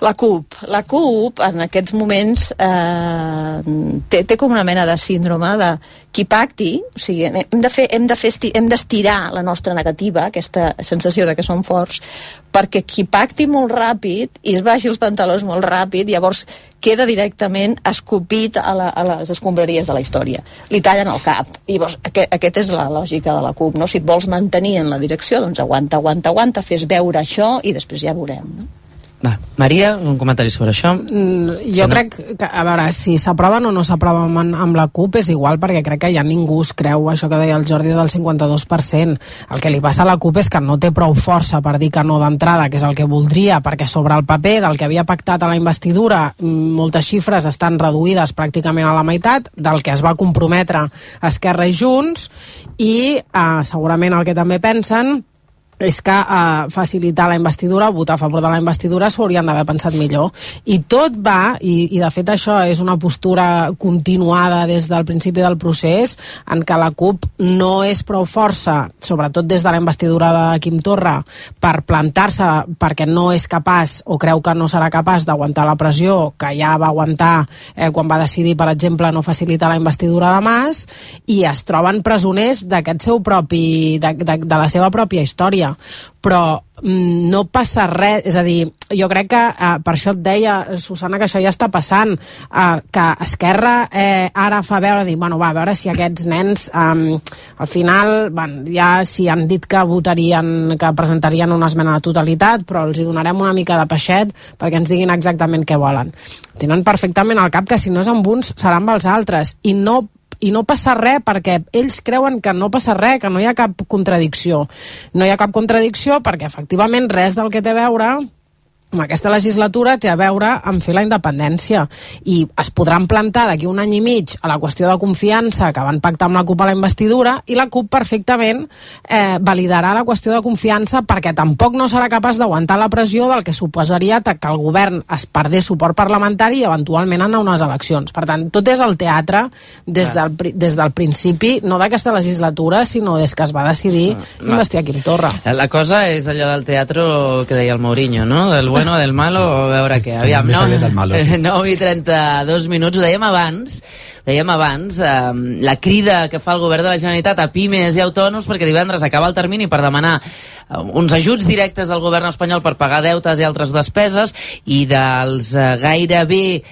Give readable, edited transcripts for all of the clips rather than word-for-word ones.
La CUP en aquests moments té com una mena de síndrome de qui pacti, o sigui, hem d'estirar la nostra negativa, aquesta sensació de que som forts, perquè qui pacti molt ràpid i es baixi els pantalons molt ràpid, llavors queda directament escopit a les escombraries de la història. Li tallen el cap. I llavors, aquesta és la lògica de la CUP, no? Si et vols mantenir en la direcció, doncs aguanta, fes veure això i després ja veurem, no? Va, Maria, un comentari sobre això? Jo crec que, a veure, si s'aproven o no s'aproven amb la CUP és igual, perquè crec que ja ningú es creu això que deia el Jordi del 52%. El que li passa a la CUP és que no té prou força per dir que no d'entrada, que és el que voldria, perquè sobre el paper del que havia pactat a la investidura moltes xifres estan reduïdes pràcticament a la meitat del que es va comprometre Esquerra i Junts, i segurament el que també pensen és que facilitar la investidura, votar a favor de la investidura, s'ho haurien d'haver pensat millor. I tot va, i de fet això és una postura continuada des del principi del procés, en què la CUP no és prou força, sobretot des de la investidura de Quim Torra, per plantar-se perquè no és capaç o creu que no serà capaç d'aguantar la pressió que ja va aguantar quan va decidir, per exemple, no facilitar la investidura de Mas, i es troben presoners d'aquest seu propi, de la seva pròpia història. Però no passa res, és a dir, jo crec que per això et deia, Susana, que això ja està passant, que Esquerra ara fa veure, dir, bueno, va, a veure si aquests nens al final, ja si han dit que votarien, que presentarien una esmena de totalitat, però els hi donarem una mica de peixet perquè ens diguin exactament què volen. Tenen perfectament al cap que si no és amb uns serà amb els altres, i no passa res perquè ells creuen que no passa res, que no hi ha cap contradicció. No hi ha cap contradicció perquè efectivament res del que té a veure amb aquesta legislatura té a veure amb fer la independència, i es podran plantar d'aquí un any i mig a la qüestió de confiança que van pactar amb la CUP a la investidura, i la CUP perfectament validarà la qüestió de confiança perquè tampoc no serà capaç d'aguantar la pressió del que suposaria que el govern es perdés suport parlamentari i eventualment anar a unes eleccions. Per tant, tot és el teatre des del principi, no d'aquesta legislatura, sinó des que es va decidir investir a Quim Torra. La cosa és allò del teatre que deia el Mourinho, no? Del bueno, del malo, a veure què. Aviam, no? 9:32 minuts, ho dèiem abans, la crida que fa el govern de la Generalitat a pimes i autònoms, perquè divendres acaba el termini per demanar uns ajuts directes del govern espanyol per pagar deutes i altres despeses, i dels gairebé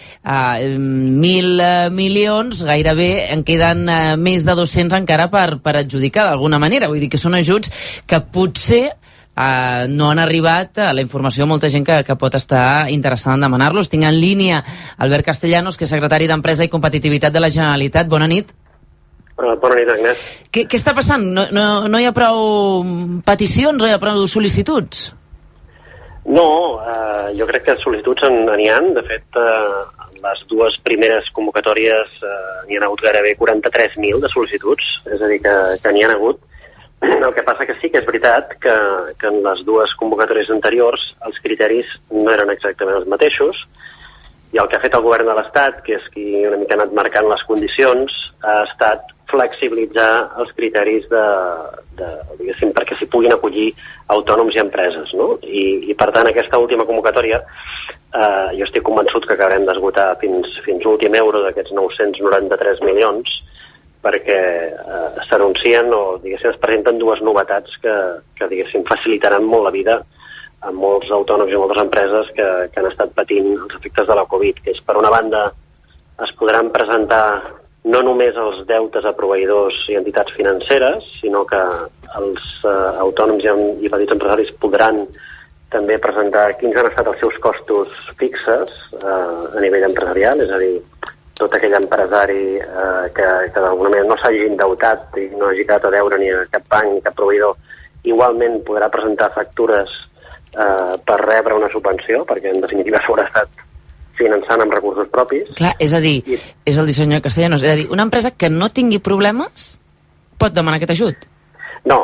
1.000 milions, gairebé en queden més de 200 encara per adjudicar d'alguna manera. Vull dir que són ajuts que potser no han arribat a la informació a molta gent que pot estar interessada en demanar-los. Tinc en línia Albert Castellanos, que és secretari d'Empresa i Competitivitat de la Generalitat. Bona nit. Bona nit, Agnès. Què està passant? No hi ha prou peticions, no hi ha prou sol·licituds? No, jo crec que sol·licituds n'hi ha. De fet, les dues primeres convocatòries n'hi ha hagut gairebé 43.000 de sol·licituds, és a dir, que n'hi ha hagut. El que passa que sí que és veritat que en les dues convocatòries anteriors els criteris no eren exactament els mateixos, i el que ha fet el govern de l'Estat, que és qui una mica ha anat marcant les condicions, ha estat flexibilitzar els criteris diguéssim, perquè s'hi puguin acollir autònoms i empreses, no? I per tant, aquesta última convocatòria jo estic convençut que acabarem d'esgotar fins l'últim euro d'aquests 993 milions, perquè s'anuncien o, diguéssim, es presenten dues novetats que diguéssim, facilitaran molt la vida a molts autònoms i moltes empreses que han estat patint els efectes de la Covid, que és, per una banda, es podran presentar no només els deutes a proveïdors i entitats financeres, sinó que els autònoms i petits empresaris podran també presentar quins han estat els seus costos fixes a nivell empresarial, és a dir, tot aquell empresari que d'alguna manera no s'hagi endeutat i no hagi quedat a deure ni a cap banc ni cap proveïdor, igualment podrà presentar factures per rebre una subvenció, perquè en definitiva s'haurà estat finançant amb recursos propis. Clar, és a dir, és el senyor Castellanos, és a dir, una empresa que no tingui problemes pot demanar aquest ajut? No.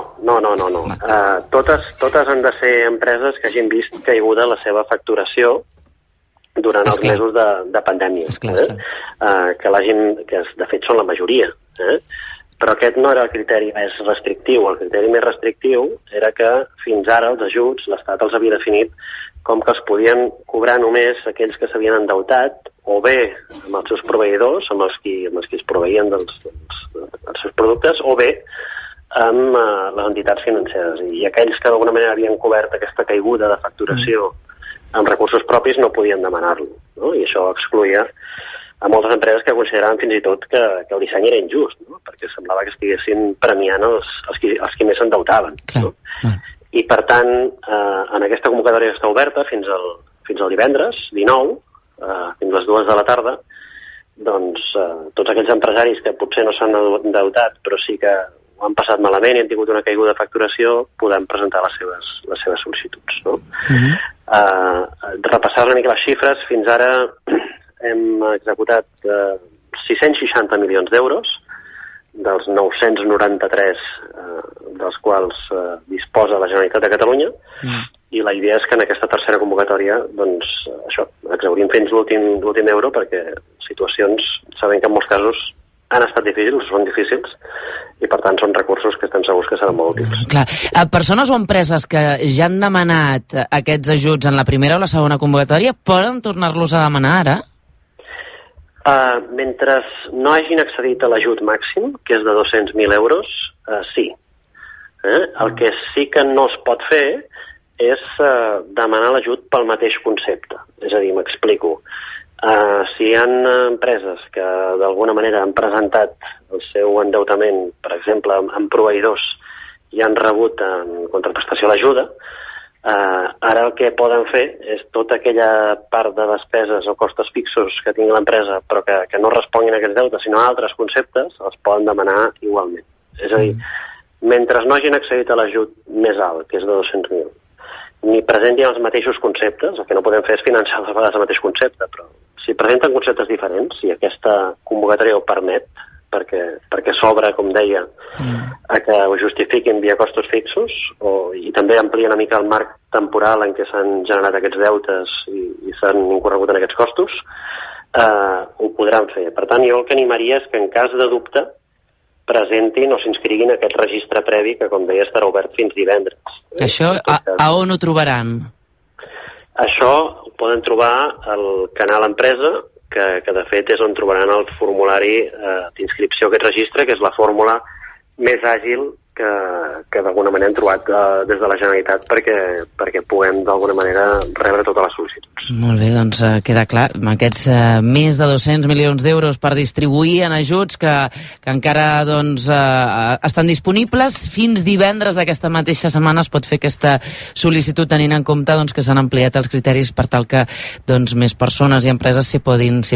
Totes han de ser empreses que hagin vist caiguda la seva facturació durant els mesos de pandèmia. Que de fet són la majoria. Però aquest no era el criteri més restrictiu. El criteri més restrictiu era que fins ara els ajuts, l'Estat els havia definit com que els podien cobrar només aquells que s'havien endeutat, o bé amb els seus proveïdors, amb els qui es proveïen dels seus productes, o bé amb les entitats financeres. I aquells que d'alguna manera havien cobert aquesta caiguda de facturació amb recursos propis no podien demanar-lo, no? I això excloïa a moltes empreses que consideraven fins i tot que el disseny era injust, no? Perquè semblava que estiguessin premiant els qui més s'endeutaven. No? I per tant, en aquesta convocatòria que està oberta fins al divendres 19, fins a les 2 de la tarda, doncs tots aquells empresaris que potser no s'han endeutat però sí que ho han passat malament i han tingut una caiguda de facturació, podem presentar les seves sol·licituds. No? Repassar una mica les xifres, fins ara hem executat 660 milions d'euros, dels 993 dels quals disposa la Generalitat de Catalunya, i la idea és que en aquesta tercera convocatòria doncs, això, exhaurim fins l'últim euro, perquè situacions, sabem que en molts casos han estat difícils, són difícils, i per tant són recursos que estem segurs que seran molt útils. Clar. Persones o empreses que ja han demanat aquests ajuts en la primera o la segona convocatòria poden tornar-los a demanar ara? Mentre no hagin accedit a l'ajut màxim, que és de 200.000 euros, sí. El que sí que no es pot fer és demanar l'ajut pel mateix concepte. És a dir, m'explico. Si hi ha empreses que d'alguna manera han presentat el seu endeutament, per exemple, amb proveïdors, i han rebut en contraprestació l'ajuda, ara el que poden fer és tota aquella part de despeses o costos fixos que tingui l'empresa però que no responguin a aquests deutes, sinó a altres conceptes, els poden demanar igualment. És a dir, mentre no hagin accedit a l'ajut més alt, que és de 200.000, ni presentin els mateixos conceptes, el que no podem fer és finançar les vegades el mateix concepte, però si presenten conceptes diferents, i aquesta convocatòria ho permet, perquè s'obre, com deia, a que ho justifiquin via costos fixos, i també amplia una mica el marc temporal en què s'han generat aquests deutes i s'han incorregut en aquests costos, ho podran fer. Per tant, jo el que animaria és que en cas de dubte presentin o s'inscriguin a aquest registre previ que, com deia, estarà obert fins divendres. Això, a on ho trobaran? Això ho poden trobar al canal Empresa, que de fet és on trobaran el formulari d'inscripció a aquest registre, que és la fórmula més àgil que d'alguna manera hem trobat des de la Generalitat perquè puguem d'alguna manera rebre totes les sol·licituds. Molt bé, doncs queda clar, amb aquests més de 200 milions d'euros per distribuir en ajuts que encara doncs, estan disponibles, fins divendres d'aquesta mateixa setmana es pot fer aquesta sol·licitud tenint en compte doncs, que s'han ampliat els criteris per tal que doncs, més persones i empreses s'hi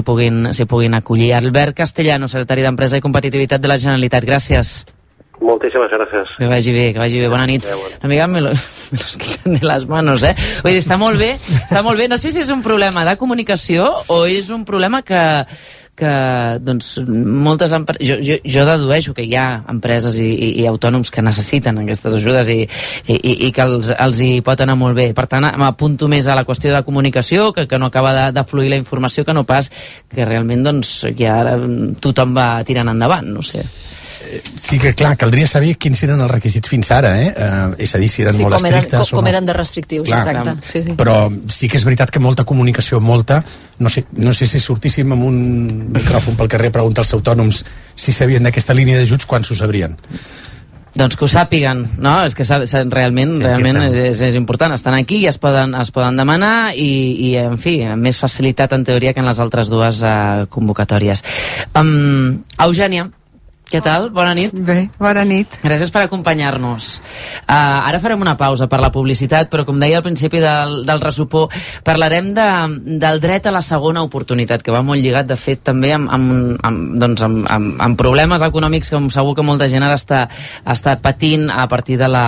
puguin acollir. Albert Castellano, secretari d'Empresa i Competitivitat de la Generalitat, gràcies. Moltíssimes gràcies. Que vagi bé. Bona nit. Amiga, me los quitan de les manos, eh? Vull dir, està molt bé. No sé si és un problema de comunicació o és un problema que doncs, moltes empreses... Jo dedueixo que hi ha empreses i autònoms que necessiten aquestes ajudes i que els hi pot anar molt bé. Per tant, m'apunto més a la qüestió de comunicació, que no acaba de fluir la informació, que no pas que realment doncs, ja tothom va tirant endavant, no sé. Sí que, clar, caldria saber quins eren els requisits fins ara, és a dir, si eren molt estrictes... Com eren de restrictius, clar, exacte. Sí. Però sí que és veritat que molta comunicació, no sé si sortíssim amb un micròfon pel carrer a preguntar als autònoms si sabien d'aquesta línia d'ajuts, quan s'ho sabrien. Doncs que ho sàpiguen, no? És que realment és important. Estan aquí i es poden demanar i, en fi, amb més facilitat en teoria que en les altres dues convocatòries. Eugènia, què tal? Bona nit. Bé, bona nit. Gràcies per acompanyar-nos. Ara farem una pausa per la publicitat, però com deia al principi del ressupó, parlarem del dret a la segona oportunitat, que va molt lligat, de fet, també amb problemes econòmics que segur que molta gent ara està patint a partir de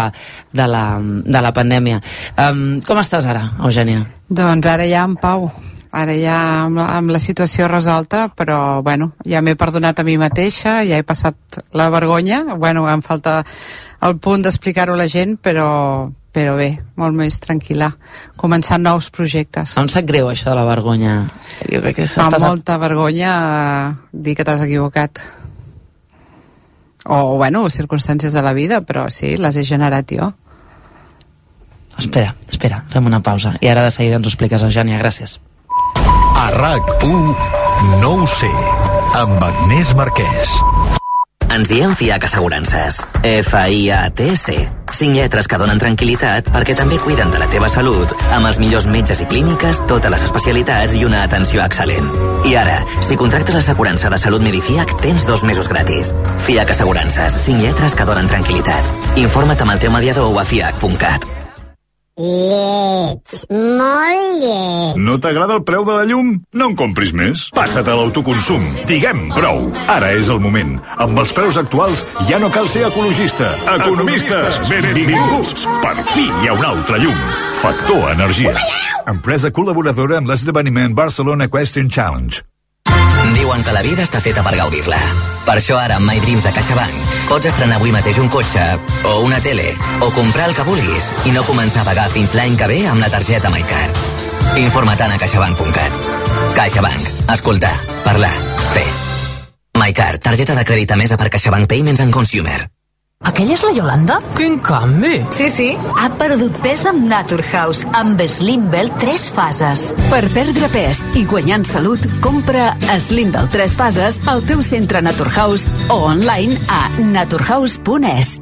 la pandèmia. Com estàs ara, Eugènia? Doncs ara ja en pau. Ara ja amb la situació resolta, però bueno, ja m'he perdonat a mi mateixa, ja he passat la vergonya, bueno, em falta el punt d'explicar-ho a la gent, però bé, molt més tranquil·la, començant nous projectes. Em sap greu això de la vergonya. Jo crec que molta vergonya dir que t'has equivocat. O, bueno, circumstàncies de la vida, però sí, les he generat jo. Espera, fem una pausa. I ara de seguida ens ho expliques, Eugènia, gràcies. A RAC1 no ho sé, amb Agnès Marquès. Ens diem FIAC Assegurances. F-I-A-T-C. 5 lletres que donen tranquil·litat perquè també cuiden de la teva salut amb els millors metges i clíniques, totes les especialitats i una atenció excel·lent. I ara, si contractes l'assegurança de salut Medifiac, tens 2 mesos gratis. FIAC Assegurances. 5 lletres que donen tranquil·litat. Informa't amb el teu mediador o a fiac.cat. Lleig, molt lleig. No t'agrada el preu de la llum? No en compris més. Passa't a l'autoconsum. Diguem prou. Ara és el moment. Amb els preus actuals ja no cal ser ecologista. Economistes, benvinguts. Per fi hi ha un altre llum. Factor Energia. Empresa col·laboradora amb l'esdeveniment Barcelona Equestrian Challenge. Diuen que la vida està feta per gaudir-la. Per això ara amb My Dreams de CaixaBank pots estrenar avui mateix un cotxe o una tele o comprar el que vulguis i no començar a pagar fins l'any que ve amb la targeta MyCard. Informa't a CaixaBank.cat. CaixaBank. Escoltar, parlar, fer. MyCard, targeta de crèdit emesa per CaixaBank Payments and Consumer. Aquella és la Yolanda? Quin canvi! Sí, ha perdut pes amb Naturhaus, amb Slimbel 3 fases. Per perdre pes i guanyar en salut, compra Slimbel 3 fases al teu centre Naturhaus o online a naturhaus.es.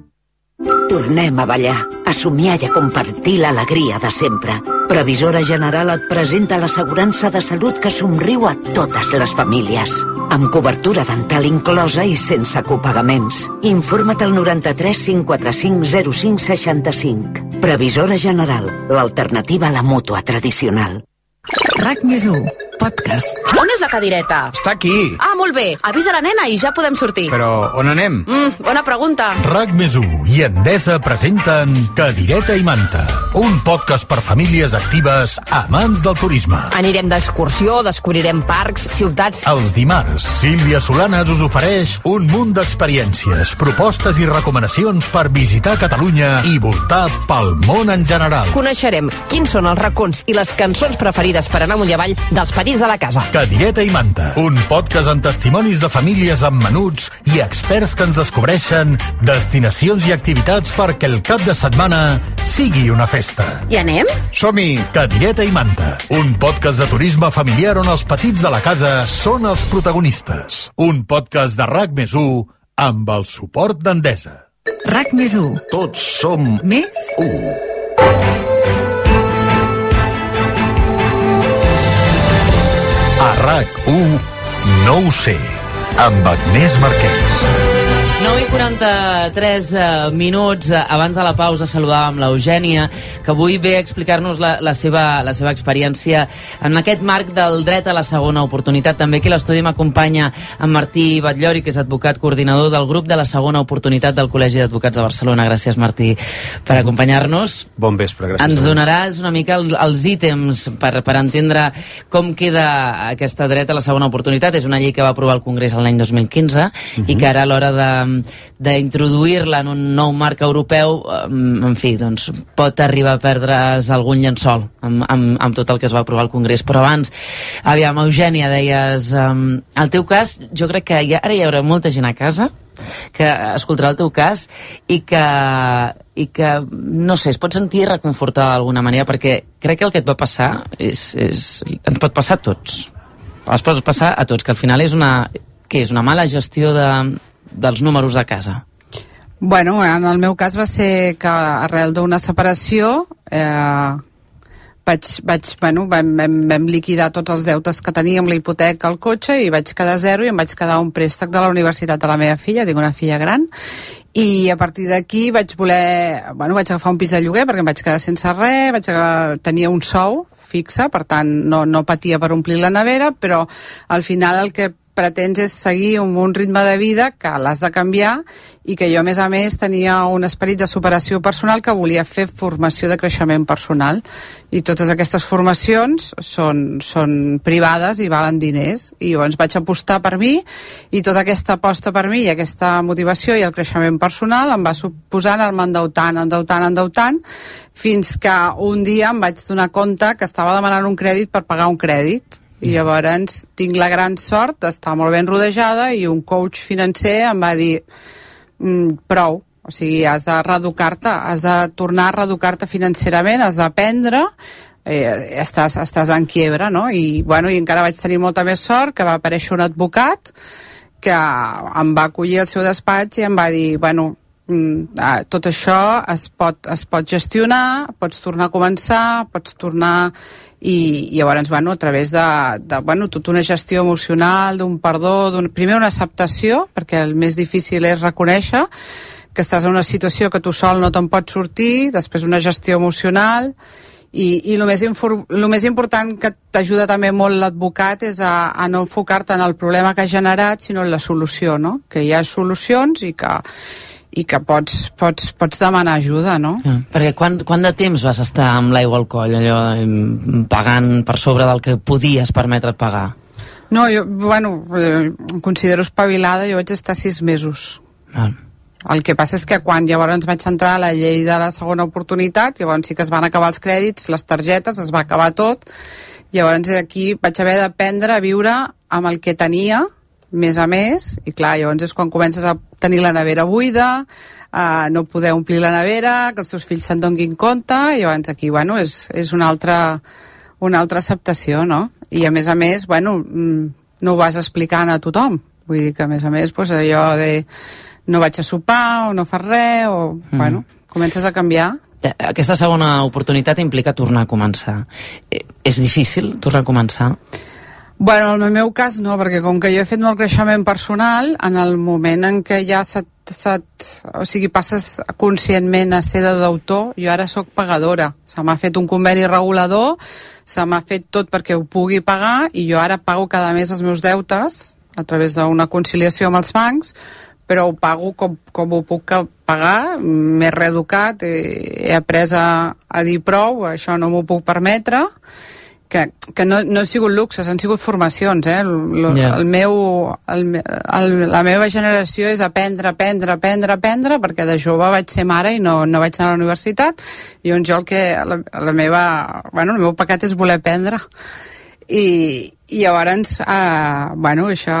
Tornem a ballar, a somiar i a compartir l'alegria de sempre. Previsora General et presenta l'assegurança de salut que somriu a totes les famílies. Amb cobertura dental inclosa i sense copagaments. Informa't al 93 545 05 65. Previsora General, l'alternativa a la mútua tradicional. RAC+1, podcast. On és la cadireta? Està aquí. Ah, molt bé. Avisa la nena i ja podem sortir. Però on anem? Bona pregunta. RAC+1 i Endesa presenten Cadireta i Manta, un podcast per famílies actives amants del turisme. Anirem d'excursió, descobrirem parcs, ciutats... Els dimarts, Sílvia Solanes us ofereix un munt d'experiències, propostes i recomanacions per visitar Catalunya i voltar pel món en general. Coneixerem quins són els racons i les cançons preferides per anar amunt i avall dels petits de la casa. Cadireta i Manta, un podcast amb testimonis de famílies amb menuts i experts que ens descobreixen destinacions i activitats perquè el cap de setmana sigui una festa. I anem? Som-hi! Cadireta i Manta, un podcast de turisme familiar on els petits de la casa són els protagonistes. Un podcast de RAC+1 amb el suport d'Endesa. RAC+1. Tots som més 1. A RAC1 no ho sé, amb Agnès Marquès. 9:43 minuts. Abans de la pausa saludàvem l'Eugènia, que avui ve a explicar-nos la seva experiència en aquest marc del dret a la segona oportunitat. També aquí a l'estudi m'acompanya en Martí Batllori, que és advocat coordinador del grup de la segona oportunitat del Col·legi d'Advocats de Barcelona. Gràcies, Martí, per acompanyar-nos. Bon vespre, gràcies. Ens donaràs una mica els ítems per entendre com queda aquesta dret a la segona oportunitat. És una llei que va aprovar el Congrés l'any 2015 i que ara a l'hora d'introduir-la en un nou marc europeu, en fi, doncs pot arribar a perdre's algun llençol amb tot el que es va aprovar al Congrés. Però abans, aviam, Eugènia, deies, el teu cas, jo crec que ara hi haurà molta gent a casa que escoltarà el teu cas i que no sé, es pot sentir reconfortada d'alguna manera, perquè crec que el que et va passar ens pot passar a tots. Es pot passar a tots, que al final és una mala gestió dels números de casa. Bueno, en el meu cas va ser que arrel d'una separació vam liquidar tots els deutes que teníem, la hipoteca, el cotxe, i vaig quedar zero i em vaig quedar un préstec de la universitat de la meva filla, tinc una filla gran, i a partir d'aquí vaig agafar un pis de lloguer perquè em vaig quedar sense res, tenia un sou fixe, per tant no patia per omplir la nevera, però al final el que pretens és seguir un ritme de vida que l'has de canviar, i que jo, a més, tenia un esperit de superació personal, que volia fer formació de creixement personal, i totes aquestes formacions són privades i valen diners, i llavors vaig apostar per mi, i tota aquesta aposta per mi i aquesta motivació i el creixement personal em va suposar anar-me endeutant, fins que un dia em vaig donar compte que estava demanant un crèdit per pagar un crèdit, I llavors tinc la gran sort d'estar molt ben rodejada i un coach financer em va dir prou, o sigui, has de reeducar-te, has de tornar a reeducar-te financerament, has d'aprendre, estàs en quiebra, no? I, bueno, i encara vaig tenir molta més sort que va aparèixer un advocat que em va acollir al seu despatx i em va dir, bueno, tot això es pot gestionar, pots tornar a començar, pots tornar... I llavors, bueno, a través de tota una gestió emocional, d'un perdó, primer una acceptació, perquè el més difícil és reconèixer que estàs en una situació que tu sol no te'n pots sortir, després una gestió emocional, i el més important que t'ajuda també molt l'advocat és a no enfocar-te en el problema que has generat, sinó en la solució, no? Que hi ha solucions i que pots demanar ajuda, no? Perquè quant de temps vas estar amb l'aigua al coll, allò, pagant per sobre del que podies permetre't pagar? No, jo, em considero espavilada, jo vaig estar 6 mesos. El que passa és que quan llavors vaig entrar a la llei de la segona oportunitat, llavors sí que es van acabar els crèdits, les targetes, es va acabar tot, llavors aquí vaig haver d'aprendre a viure amb el que tenia, més a més, i clar, llavors és quan comences a tenir la nevera buida, no poder omplir la nevera, que els teus fills se'n donin compte, i llavors aquí, és una altra acceptació, no? I a més, no ho vas explicant a tothom, vull dir que a més, allò de no vaig a sopar, o no fas res, o, comences a canviar. Aquesta segona oportunitat implica tornar a començar. És difícil tornar a començar? Bueno, en el meu cas no, perquè com que jo he fet molt creixement personal, en el moment en què ja passes conscientment a ser de deutor, jo ara sóc pagadora. Se m'ha fet un conveni regulador, se m'ha fet tot perquè ho pugui pagar, i jo ara pago cada mes els meus deutes a través d'una conciliació amb els bancs, però ho pago com ho puc pagar, m'he reeducat, he après a dir prou, això no m'ho puc permetre, que no han sigut luxes, han sigut formacions, la meva generació és aprendre, perquè de jove vaig ser mare i no vaig anar a la universitat, i jo el meu pecat és voler aprendre, i llavors això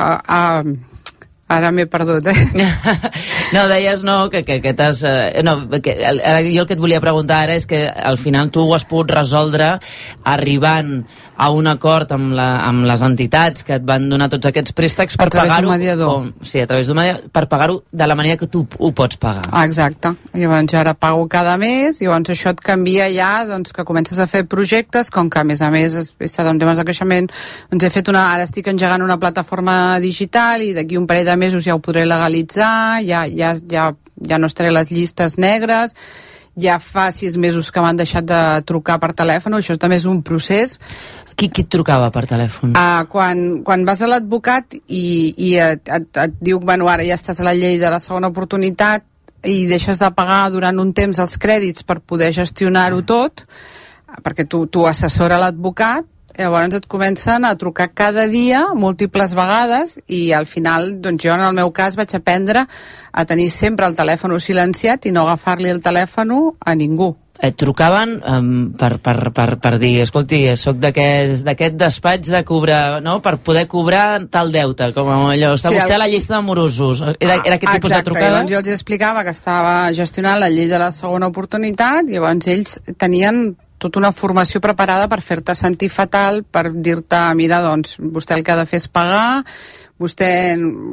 ara m'he perdut, No, deies que t'has... jo el que et volia preguntar ara és que al final tu ho has pogut resoldre arribant a un acord amb les entitats que et van donar tots aquests préstecs per pagar-ho... A través d'un mediador. Sí, a través d'un mediador, per pagar-ho de la manera que tu ho pots pagar. Exacte. Llavors jo ara pago cada mes, llavors això et canvia ja, que comences a fer projectes, com que a més he estat en temes de creixement, ara estic engegant una plataforma digital i d'aquí un parell de mesos ja ho podré legalitzar, ja no estaré a les llistes negres, ja fa 6 mesos que m'han deixat de trucar per telèfon, això també és un procés. Qui et trucava per telèfon? Quan vas a l'advocat i et diu, ara ja estàs a la llei de la segona oportunitat i deixes de pagar durant un temps els crèdits per poder gestionar-ho tot, perquè tu assessora l'advocat, llavors et comencen a trucar cada dia, múltiples vegades, i al final, jo en el meu cas vaig aprendre a tenir sempre el telèfon silenciat i no agafar-li el telèfon a ningú. Et trucaven per dir, escolti, soc d'aquest despatx de cobrar, no?, per poder cobrar tal deute, com allò, està vostè a la llista de morosos. Era aquest tipus de trucada? Llavors jo els explicava que estava gestionant la llei de la segona oportunitat, i llavors ells tenien tota una formació preparada per fer-te sentir fatal, per dir-te, mira, vostè el que ha de fer és pagar, vostè,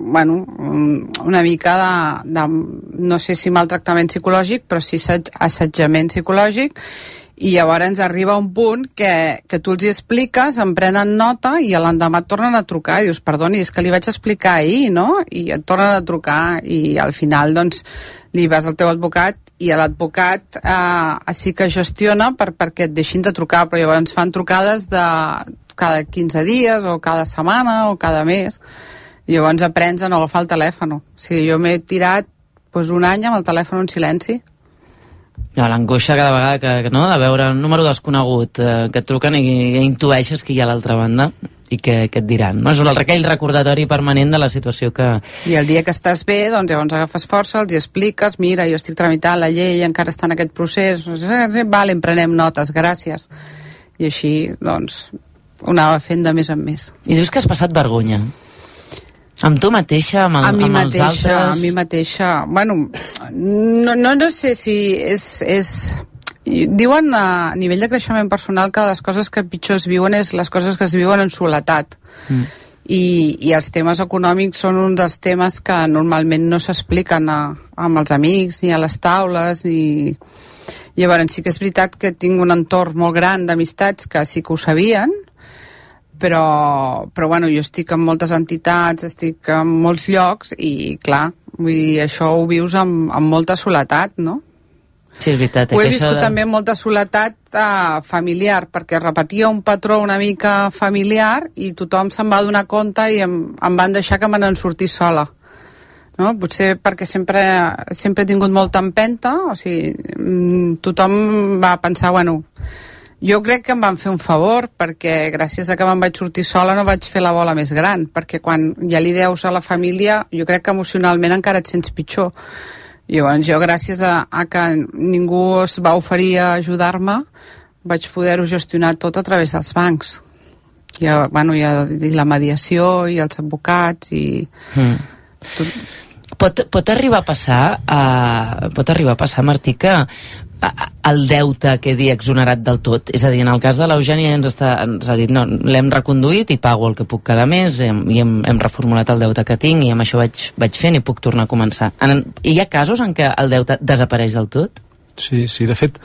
una mica de no sé si maltractament psicològic, però sí assetjament psicològic, i llavors arriba un punt que tu els hi expliques, en prenen nota, i l'endemà et tornen a trucar, i dius, perdoni, és que li vaig explicar ahir, no? I et tornen a trucar, i al final, li vas al teu advocat, i l'advocat sí que gestiona perquè et deixin de trucar, però llavors fan trucades de cada 15 dies, o cada setmana, o cada mes. I llavors aprens a no agafar el telèfon. O sigui, jo m'he tirat un any amb el telèfon en silenci. L'angoixa cada vegada de veure un número desconegut que et truquen i intueixes que hi ha a l'altra banda i que et diran, no? És aquell recordatori permanent de la situació que... I el dia que estàs bé, llavors agafes força, els hi expliques, mira, jo estic tramitant la llei, encara està en aquest procés, vale, em prenem notes, gràcies. I així, ho anava fent de més en més. I dius que has passat vergonya? Amb tu mateixa, amb els altres? A mi mateixa. Bueno, no sé si és... Diuen a nivell de creixement personal que les coses que pitjor es viuen és les coses que es viuen en soledat. I els temes econòmics són un dels temes que normalment no s'expliquen amb els amics ni a les taules ni... Llavors sí que és veritat que tinc un entorn molt gran d'amistats que sí que ho sabien, però bueno, jo estic en moltes entitats, estic en molts llocs i clar, vull dir, això ho vius amb molta soledat, no? Sí, és veritat. Ho he viscut també amb molta soledat familiar, perquè repetia un patró una mica familiar i tothom se'n va donar compte i em van deixar que me n'en sortís sola. No? Potser perquè sempre he tingut molta empenta, o sigui, tothom va pensar, bueno, jo crec que em van fer un favor, perquè gràcies a que me'n vaig sortir sola no vaig fer la bola més gran, perquè quan ja li deus a la família, jo crec que emocionalment encara et sents pitjor. Llavors jo, gràcies a que ningú es va oferir a ajudar-me, vaig poder-ho gestionar tot a través dels bancs. I la mediació i els advocats i... Pot arribar a passar, Martí, que el deute quedi exonerat del tot? És a dir, en el cas de l'Eugènia ens ha dit, no, l'hem reconduït i pago el que puc cada mes i hem reformulat el deute que tinc i amb això vaig fent i puc tornar a començar. Hi ha casos en què el deute desapareix del tot? Sí, de fet,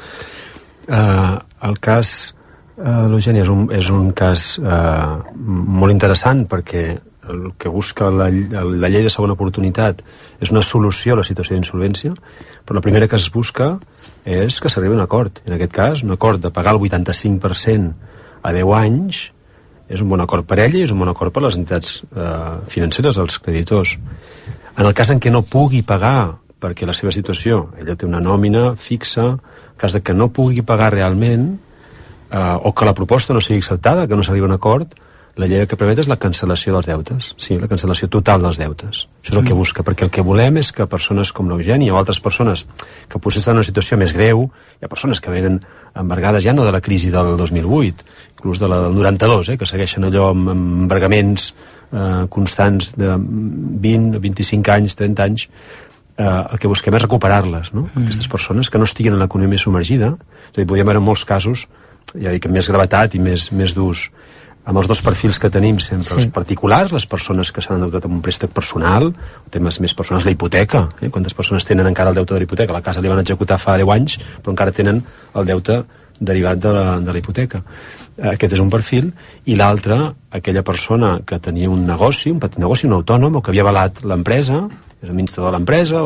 el cas de l'Eugènia és un cas molt interessant perquè el que busca la llei de segona oportunitat és una solució a la situació d'insolvència, però la primera que es busca és que s'arribi a un acord. En aquest cas, un acord de pagar el 85% a 10 anys és un bon acord per ella i és un bon acord per les entitats financeres, els creditors. En el cas en què no pugui pagar perquè la seva situació, ella té una nòmina fixa, en cas de que no pugui pagar realment o que la proposta no sigui acceptada, que no s'arribi a un acord, la llei que permet és la cancel·lació dels deutes, sí, la cancel·lació total dels deutes. Això és el que busca, perquè el que volem és que persones com l'Eugènia o altres persones que potser estan en una situació més greu, hi ha persones que venen embargades ja no de la crisi del 2008, inclús de la del 92, que segueixen allò amb embargaments constants de 20, 25 anys, 30 anys, el que busquem és recuperar-les, no? Aquestes persones que no estiguin en l'economia submergida, és a dir, podríem veure molts casos, ja dic, amb més gravetat i més d'ús, amb els dos perfils que tenim sempre, els particulars, les persones que s'han endeutat amb un préstec personal, temes més personals, la hipoteca, quantes persones tenen encara el deute de la hipoteca, la casa li van executar fa 10 anys, però encara tenen el deute derivat de la hipoteca. Aquest és un perfil, i l'altre, aquella persona que tenia un negoci, un petit negoci, un autònom, o que havia avalat l'empresa, és administrador de l'empresa,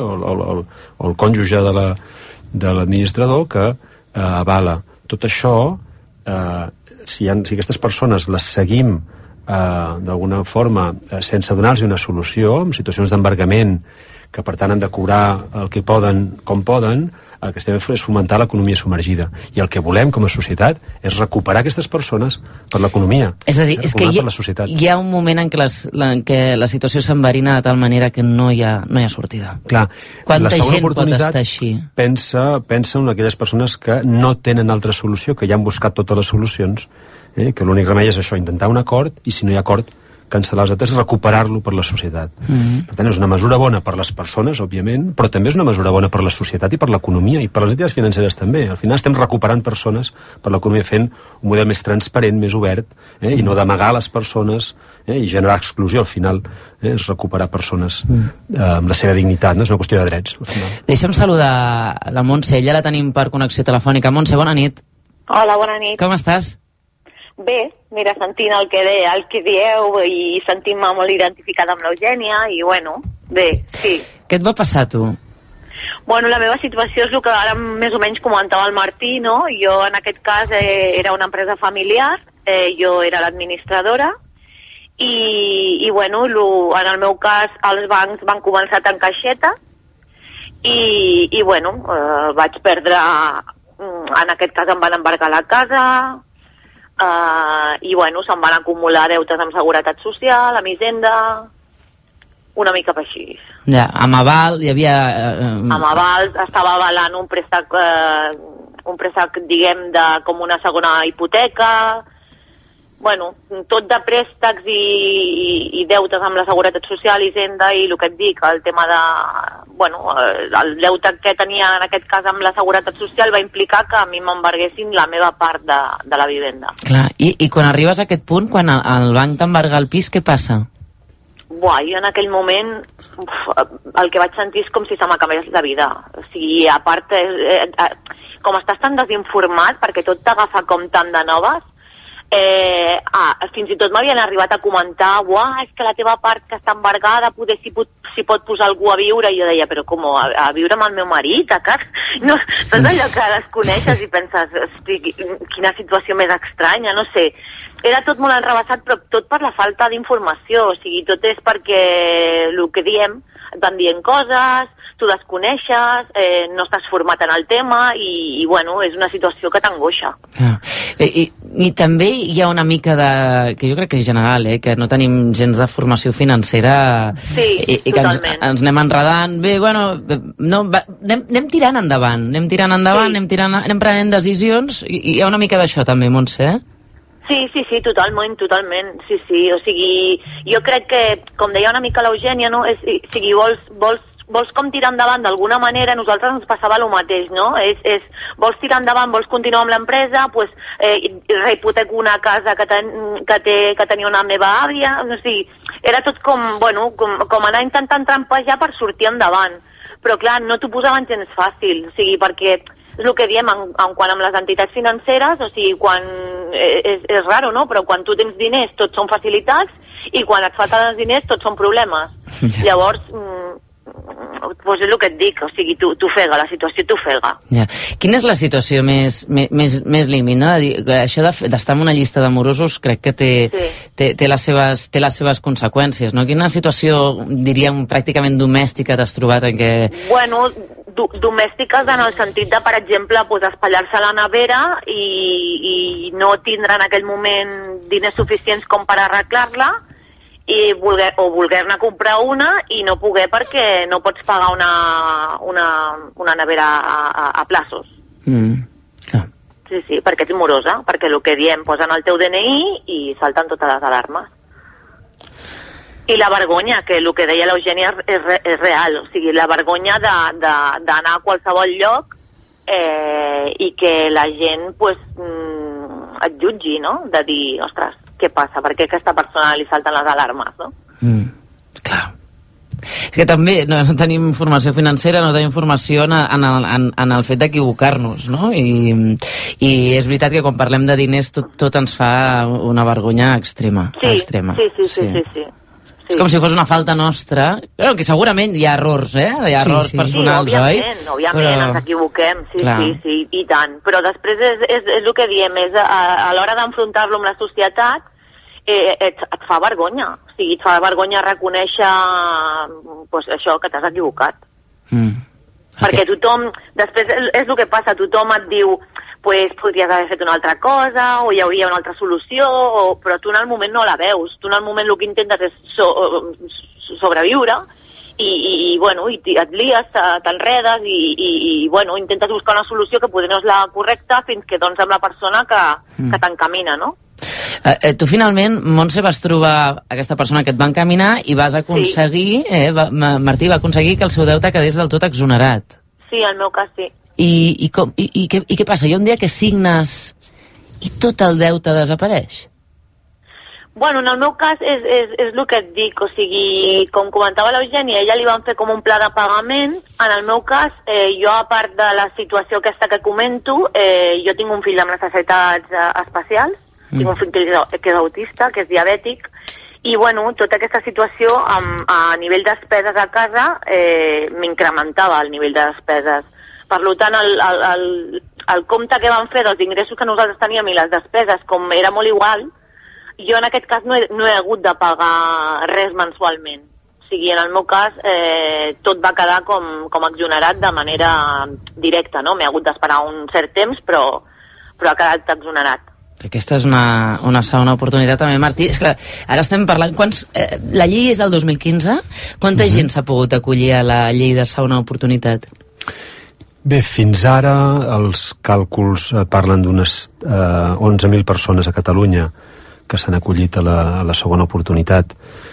o el cònjuge de l'administrador que avala. Tot això, si aquestes persones les seguim d'alguna forma sense donar-los una solució, en situacions d'embargament que per tant han de cobrar el que poden com poden, el que estem fent és fomentar l'economia submergida, i el que volem com a societat és recuperar aquestes persones per l'economia. És a dir, és que hi ha un moment en què la situació s'enverina de tal manera que no hi ha sortida. Clar, quanta gent pot estar així? Pensa en aquelles persones que no tenen altra solució, que ja han buscat totes les solucions, que l'únic remei és això, intentar un acord, i si no hi ha acord, cancel·lar els altres i recuperar-lo per la societat. Per tant, és una mesura bona per les persones, òbviament, però també és una mesura bona per la societat i per l'economia, i per les entitats financeres també. Al final estem recuperant persones per l'economia, fent un model més transparent, més obert, i no d'amagar les persones i generar exclusió. Al final és recuperar persones amb la seva dignitat, no? És una qüestió de drets, al final. Deixa'm saludar la Montse, ella la tenim per connexió telefònica. Montse, bona nit. Hola, bona nit. Com estàs? Bé, mira, sentint el que dieu i sentint-me molt identificada amb l'Eugènia i, bueno, bé, sí. Què et va passar, tu? Bueno, la meva situació és el que ara més o menys comentava el Martí, no? Jo, en aquest cas, era una empresa familiar, jo era l'administradora i, bueno, en el meu cas, els bancs van començar a tancar aixeta i, bueno, vaig perdre, en aquest cas em van embargar la casa, i bueno, se'n van acumular deutes amb seguretat social, amb Hisenda, una mica per així. Ja, amb aval hi havia... Amb aval estava avalant un préstec, diguem, com una segona hipoteca, bueno, tot de préstecs i deutes amb la Seguretat Social, Hisenda i el que et dic, el tema de... Bueno, el deute que tenia en aquest cas amb la Seguretat Social va implicar que a mi m'embarguessin la meva part de la vivenda. Clar, i quan arribes a aquest punt, quan el banc t'embarga el pis, què passa? Buah, jo en aquell moment el que vaig sentir és com si se m'acabés la vida. O sigui, a part, com estàs tan desinformat, perquè tot t'agafa com tan de noves, fins i tot m'havien arribat a comentar és que la teva part que està embargada poder s'hi pot posar algú a viure, i jo deia, però com, a viure amb el meu marit a casa? No, tot allò que desconeixes i penses, hosti, quina situació més estranya, no sé, era tot molt enrebaçat, però tot per la falta d'informació, o sigui, tot és perquè el que diem, et van dient coses, tu desconeixes, no estàs format en el tema i bueno, és una situació que t'angoixa. I també hi ha una mica de... que jo crec que és general, que no tenim gens de formació financera. Sí, i que totalment. ens anem enredant. Bé, bueno, anem tirant endavant, anem prenent decisions, i hi ha una mica d'això també, Montse, Sí, totalment, sí, o sigui, jo crec que, com deia una mica l'Eugènia, no? O sigui, vols com tirar endavant d'alguna manera, a nosaltres ens passava el mateix, no? Vols tirar endavant, vols continuar amb l'empresa, doncs rehipoteco una casa que tenia una meva àvia, o sigui, era tot com anar intentant trampejar per sortir endavant, però clar, no t'ho posaven gens fàcil, o sigui, perquè és el que diem quan amb les entitats financeres, o sigui, quan és raro, no? Però quan tu tens diners tots són facilitats i quan et falten els diners tots són problemes. Llavors, doncs és el que et dic, o sigui, t'ofega, la situació t'ofega. Quina és la situació més límit, no? Això d'estar en una llista de morosos crec que té les seves conseqüències, no? Quina situació, diríem, pràcticament domèstica t'has trobat en què... Bueno, domèstiques en el sentit de, per exemple, espatllar-se a la nevera i no tindre en aquell moment diners suficients com per arreglar-la o voler-ne comprar una i no poder perquè no pots pagar una nevera a plaços. Sí, perquè ets morosa, perquè el que diem, posen el teu DNI i salten totes les alarmes. I la vergonya, que el que deia l'Eugènia és real, o sigui, la vergonya d'anar a qualsevol lloc i que la gent et jutgi, no? De dir, ostres, què passa? Per què a aquesta persona li salten les alarmes, no? Clar. És que també no tenim formació financera, no tenim formació en el fet d'equivocar-nos, no? I és veritat que quan parlem de diners tot ens fa una vergonya extrema. Sí. És com si fos una falta nostra, però que segurament hi ha errors, hi ha errors personals, oi? Òbviament, ens equivoquem, sí, i tant. Però després és el que diem, és a l'hora d'enfrontar-lo amb la societat, et fa vergonya. O sigui, et fa vergonya reconèixer això, que t'has equivocat. Perquè tothom, després és el que passa, tothom et diu podries haver fet una altra cosa, o hi hauria una altra solució, però tu en el moment no la veus. Tu en el moment el que intentes és sobreviure i et lies, t'enredes i intentes buscar una solució que potser no és la correcta fins que amb la persona que t'encamina, no? Tu finalment, Montse, vas trobar aquesta persona que et va encaminar i vas aconseguir, Martí va aconseguir que el seu deute quedés del tot exonerat. Sí, en el meu cas sí. I què passa? Hi ha un dia que signes i tot el deute desapareix? Bueno, en el meu cas és el que et dic, o sigui, com comentava l'Eugènia, ella li van fer com un pla de pagament. En el meu cas, jo, a part de la situació aquesta que comento, jo tinc un fill amb necessitats especials, tinc un fill que és autista, que és diabètic, i tota aquesta situació a nivell despeses a casa m'incrementava el nivell de despeses. Per tant, el compte que van fer dels ingressos que nosaltres teníem i les despeses, com era molt igual, jo en aquest cas no he hagut de pagar res mensualment. O sigui, en el meu cas, tot va quedar com exonerat de manera directa, no? M'he hagut d'esperar un cert temps, però ha quedat exonerat. Aquesta és una segona oportunitat també, Martí. És clar, ara estem parlant... la llei és del 2015. Quanta gent s'ha pogut acollir a la llei de segona oportunitat? Bé, fins ara els càlculs parlen d'unes 11.000 persones a Catalunya que s'han acollit a la segona oportunitat,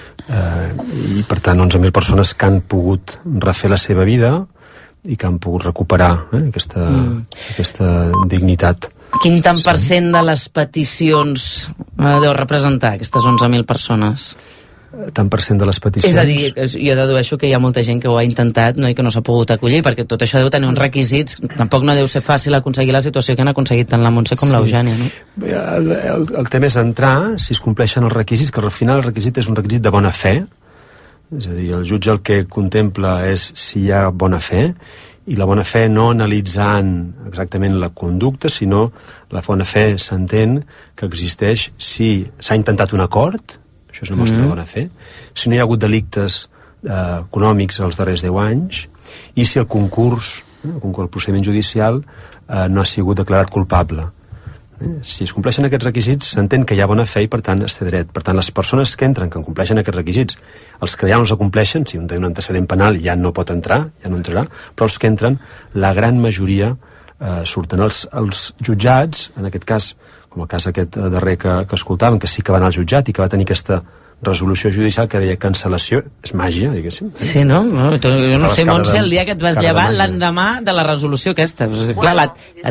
i per tant 11.000 persones que han pogut refer la seva vida i que han pogut recuperar aquesta dignitat. Quin tant per cent de les peticions deu representar aquestes 11.000 persones? Tant per cent de les peticions... És a dir, jo dedueixo que hi ha molta gent que ho ha intentat, no?, i que no s'ha pogut acollir, perquè tot això deu tenir uns requisits. Tampoc no deu ser fàcil aconseguir la situació que han aconseguit tant la Montse com l'Eugènia, no? El tema és entrar, si es compleixen els requisits, que al final el requisit és un requisit de bona fe, és a dir, el jutge el que contempla és si hi ha bona fe, i la bona fe no analitzant exactament la conducta, sinó la bona fe s'entén que existeix si s'ha intentat un acord, això és una mostra de bona fe, si no hi ha hagut delictes econòmics els darrers 10 anys, i si el concurs, el procediment judicial, no ha sigut declarat culpable. Si es compleixen aquests requisits, s'entén que hi ha bona fe i, per tant, es té dret. Per tant, les persones que entren, que compleixen aquests requisits, els que ja no els acompleixen, si un té un antecedent penal ja no pot entrar, ja no entrarà, però els que entren, la gran majoria surten. Els jutjats, en aquest cas, com el cas aquest darrer que escoltàvem, que sí que va anar al jutjat i que va tenir aquesta resolució judicial que deia cancel·lació, és màgia, diguéssim. Sí, no? Jo no sé, Montse, el dia que et vas llevar l'endemà de la resolució aquesta. Clar,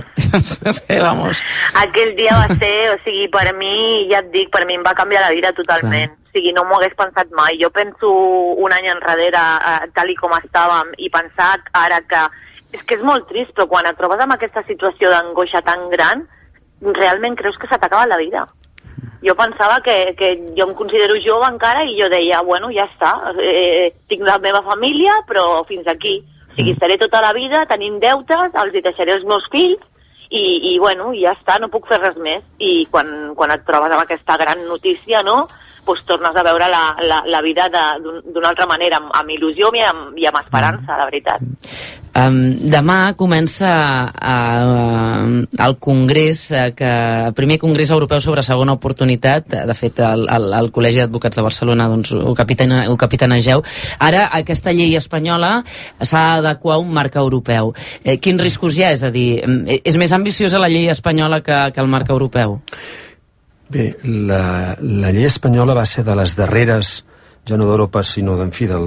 vamos. Aquell dia va ser, o sigui, per mi, ja et dic, per mi em va canviar la vida totalment. O sigui, no m'ho hagués pensat mai. Jo penso un any enrere, tal i com estàvem, i pensar ara que... És que és molt trist, però quan et trobes amb aquesta situació d'angoixa tan gran, realment creus que s'ha acabat la vida. Jo pensava que jo em considero jove encara i jo deia, bueno, ja està, tinc la meva família, però fins aquí. O sigui, estaré tota la vida tenint deutes, els deixaré els meus fills i bueno, ja està, no puc fer res més. I quan et trobes amb aquesta gran notícia, no?, doncs tornes a veure la vida d'una altra manera, amb il·lusió i amb esperança, la veritat. Demà comença el congrés, el primer congrés europeu sobre segona oportunitat. De fet, el Col·legi d'Advocats de Barcelona ho capitanegeu. Ara, aquesta llei espanyola s'ha d'adequar a un marc europeu. Quins riscos hi ha? És a dir, és més ambiciosa la llei espanyola que el marc europeu? Bé, la llei espanyola va ser de les darreres, ja no d'Europa, sinó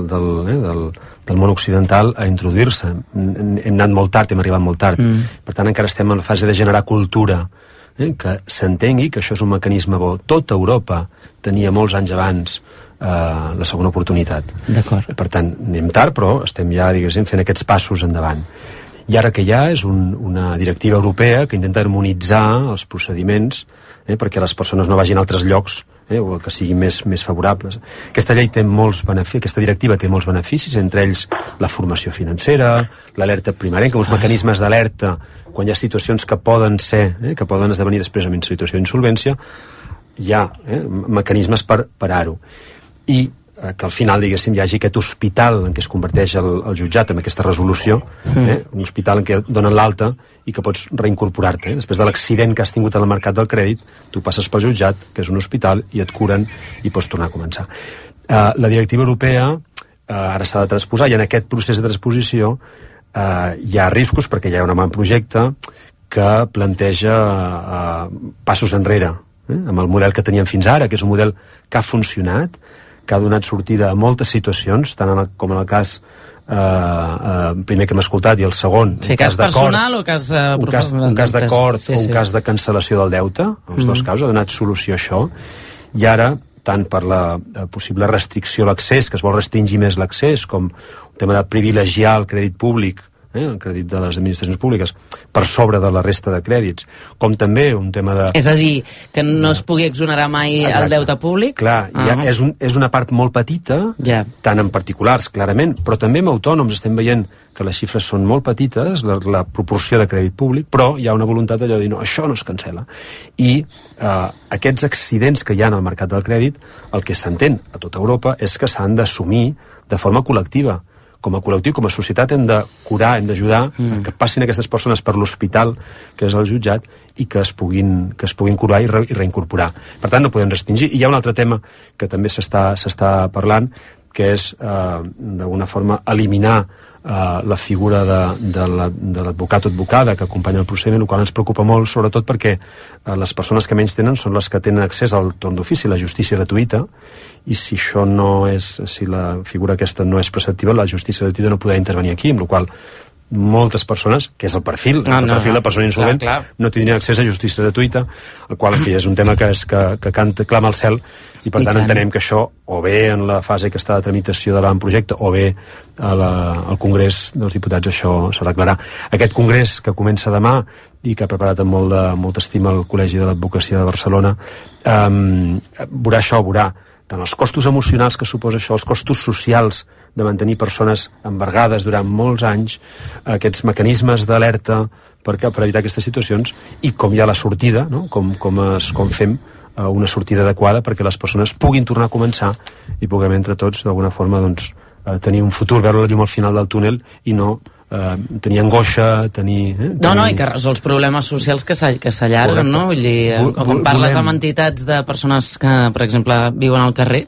del món occidental, a introduir-se. Hem anat molt tard, hem arribat molt tard. Per tant, encara estem en la fase de generar cultura, que s'entengui que això és un mecanisme bo. Tota Europa tenia molts anys abans la segona oportunitat. D'acord. Per tant, anem tard, però estem ja, diguéssim, fent aquests passos endavant. I ara que hi ha és una directiva europea que intenta harmonitzar els procediments perquè les persones no vagin a altres llocs o que siguin més favorables. Aquesta llei té molts beneficis, aquesta directiva té molts beneficis, entre ells la formació financera, l'alerta primerenca, uns mecanismes d'alerta quan hi ha situacions que poden ser, que poden esdevenir després en situació d'insolvència, hi ha mecanismes per parar-ho. I que al final, diguéssim, hi hagi aquest hospital en què es converteix el jutjat amb aquesta resolució, un hospital en què donen l'alta i que pots reincorporar-te. Després de l'accident que has tingut en el mercat del crèdit, tu passes pel jutjat, que és un hospital, i et curen i pots tornar a començar. La directiva europea ara s'ha de transposar, i en aquest procés de transposició hi ha riscos perquè hi ha un avantprojecte que planteja passos enrere amb el model que teníem fins ara, que és un model que ha funcionat, que ha donat sortida a moltes situacions, tant com en el cas primer que hem escoltat i el segon, sí, cas personal o cas un cas d'acord o un cas de cancel·lació del deute, els dos casos, ha donat solució a això, i ara tant per la possible restricció a l'accés, que es vol restringir més l'accés, com un tema de privilegiar el crèdit públic, el crèdit de les administracions públiques per sobre de la resta de crèdits, com també un tema de... És a dir, que no es pugui exonerar mai el deute públic? Clar, és una part molt petita, tant en particulars, clarament, però també amb autònoms estem veient que les xifres són molt petites, la proporció de crèdit públic, però hi ha una voluntat d'allò de dir, no, això no es cancel·la. I aquests accidents que hi ha en el mercat del crèdit, el que s'entén a tota Europa és que s'han d'assumir de forma col·lectiva. Com a col·lectiu, com a societat, hem de curar, hem d'ajudar que passin aquestes persones per l'hospital, que és el jutjat, i que es puguin curar i reincorporar. Per tant, no podem restringir. I hi ha un altre tema que també s'està parlant, que és, d'alguna forma, eliminar la figura de l'advocat o advocada que acompanya el procediment, el qual ens preocupa molt, sobretot perquè les persones que menys tenen són les que tenen accés al torn d'ofici, la justícia gratuïta, i si això no és, si la figura aquesta no és preceptiva, la justícia gratuïta no podrà intervenir aquí, amb la qual moltes persones, que és el perfil de persona insolvent, no tindrien accés a justícia gratuïta, el qual, en fi, és un tema que clama al cel, i per tant entenem que això, o bé en la fase que està de tramitació de l'avantprojecte, o bé al Congrés dels Diputats això s'arreglarà. Aquest Congrés, que comença demà i que ha preparat amb molta estima el Col·legi de l'Advocacia de Barcelona, veurà això, veurà tant els costos emocionals que suposa això, els costos socials de mantenir persones embargades durant molts anys, aquests mecanismes d'alerta per evitar aquestes situacions, i com hi ha la sortida, no? com fem una sortida adequada perquè les persones puguin tornar a començar i puguem entre tots d'alguna forma tenir un futur, veure la llum al final del túnel i no tenir angoixa, tenir... No, i que resols problemes socials que s'allarguen, no? Vull dir, quan parles amb entitats de persones que, per exemple, viuen al carrer,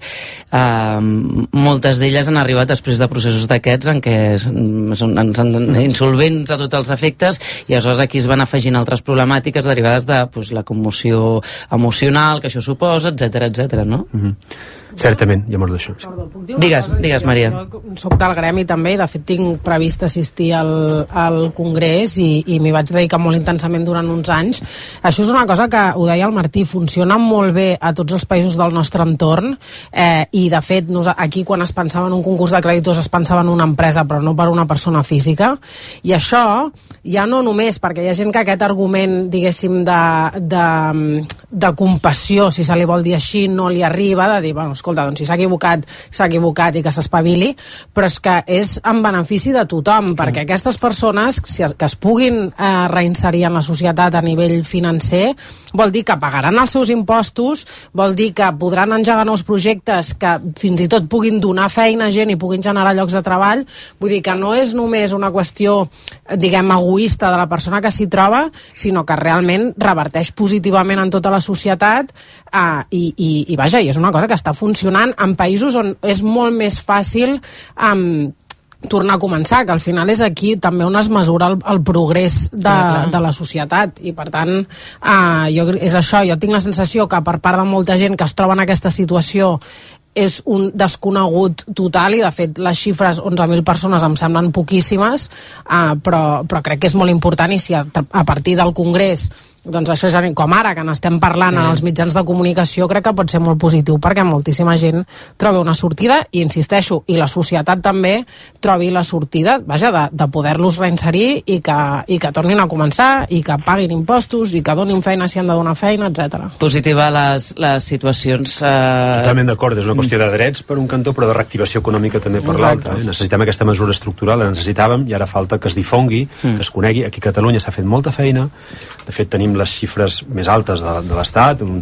moltes d'elles han arribat després de processos d'aquests en què són insolvents a tots els efectes, i aleshores aquí es van afegint altres problemàtiques derivades de la commoció emocional que això suposa, etc, no? Certament, hi ha molt d'això. Digues, Maria. Jo soc del gremi també, de fet tinc previst assistir al Congrés i m'hi vaig dedicar molt intensament durant uns anys. Això és una cosa que, ho deia el Martí, funciona molt bé a tots els països del nostre entorn, i de fet aquí quan es pensava en un concurs de creditors es pensava en una empresa però no per una persona física, i això ja no només perquè hi ha gent que aquest argument, diguéssim, de compassió, si se li vol dir així, no li arriba, de dir, bueno, escolta, doncs si s'ha equivocat i que s'espavili, però és que és en benefici de tothom, perquè aquestes persones que es puguin reinserir en la societat a nivell financer vol dir que pagaran els seus impostos, vol dir que podran engegar nous projectes que fins i tot puguin donar feina a gent i puguin generar llocs de treball. Vull dir que no és només una qüestió, diguem, egoista de la persona que s'hi troba, sinó que realment reverteix positivament en tota la societat, i vaja, i és una cosa que està funcionant en països on és molt més fàcil tornar a començar, que al final és aquí també on es mesura el progrés de la societat, i per tant és això, jo tinc la sensació que per part de molta gent que es troba en aquesta situació és un desconegut total, i de fet les xifres 11.000 persones em semblen poquíssimes, però crec que és molt important, i si a partir del Congrés doncs això, com ara que n'estem parlant en els mitjans de comunicació, crec que pot ser molt positiu perquè moltíssima gent trobi una sortida, i insisteixo, i la societat també trobi la sortida, vaja, de poder-los reinserir i que tornin a començar i que paguin impostos i que donin feina si han de donar feina, etc. Positiva les situacions... Totalment d'acord, és una qüestió de drets per un cantó, però de reactivació econòmica també per l'altre. Necessitem aquesta mesura estructural, la necessitàvem, i ara falta que es difongui, que es conegui. Aquí a Catalunya s'ha fet molta feina, de fet tenim les xifres més altes de l'Estat, un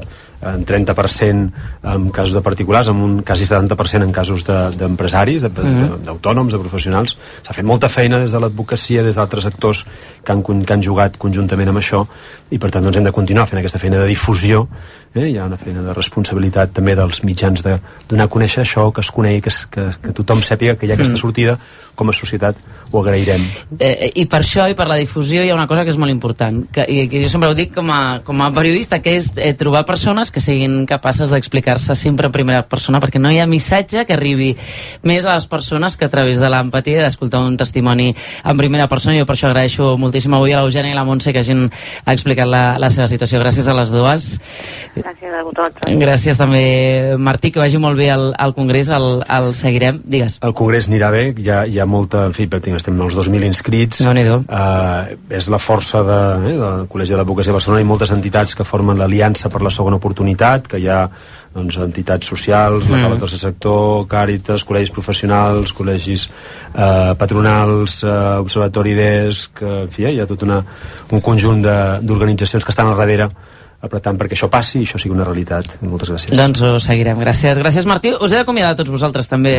30% en casos de particulars, amb un quasi 70% en casos d'empresaris, d'autònoms, de professionals. S'ha fet molta feina des de l'advocacia, des d'altres actors que han jugat conjuntament amb això, i per tant doncs, hem de continuar fent aquesta feina de difusió. Hi ha una feina de responsabilitat també dels mitjans de donar a conèixer això, que es conegui, que tothom sàpiga que hi ha aquesta sortida. Com a societat ho agrairem. I per això, i per la difusió, hi ha una cosa que és molt important, i que jo sempre ho dic com a periodista, que és trobar persones que siguin capaces d'explicar-se sempre en primera persona, perquè no hi ha missatge que arribi més a les persones que a través de l'empatia, d'escoltar un testimoni en primera persona. Jo per això agraeixo moltíssim avui a l'Eugènia i la Montse que hagin explicat la seva situació. Gràcies a les dues. Gràcies a vosaltres. Gràcies també, Martí, que vagi molt bé al Congrés, el seguirem. Digues. El Congrés anirà bé, hi ha molta, en fi, estem als 2.000 inscrits, és la força del Col·legi de l'Advocacia de Barcelona i moltes entitats que formen l'Aliança per la Segona Oportunitat, que hi ha doncs, entitats socials, la Taula del Tercer Sector, Càritas, col·legis professionals, col·legis patronals, Observatori d'ESC, en fi, hi ha tot un conjunt d'organitzacions que estan al darrere apretant perquè això passi i això sigui una realitat. Moltes gràcies. Doncs ho seguirem. Gràcies, Martí. Us he d'acomiadar a tots vosaltres també,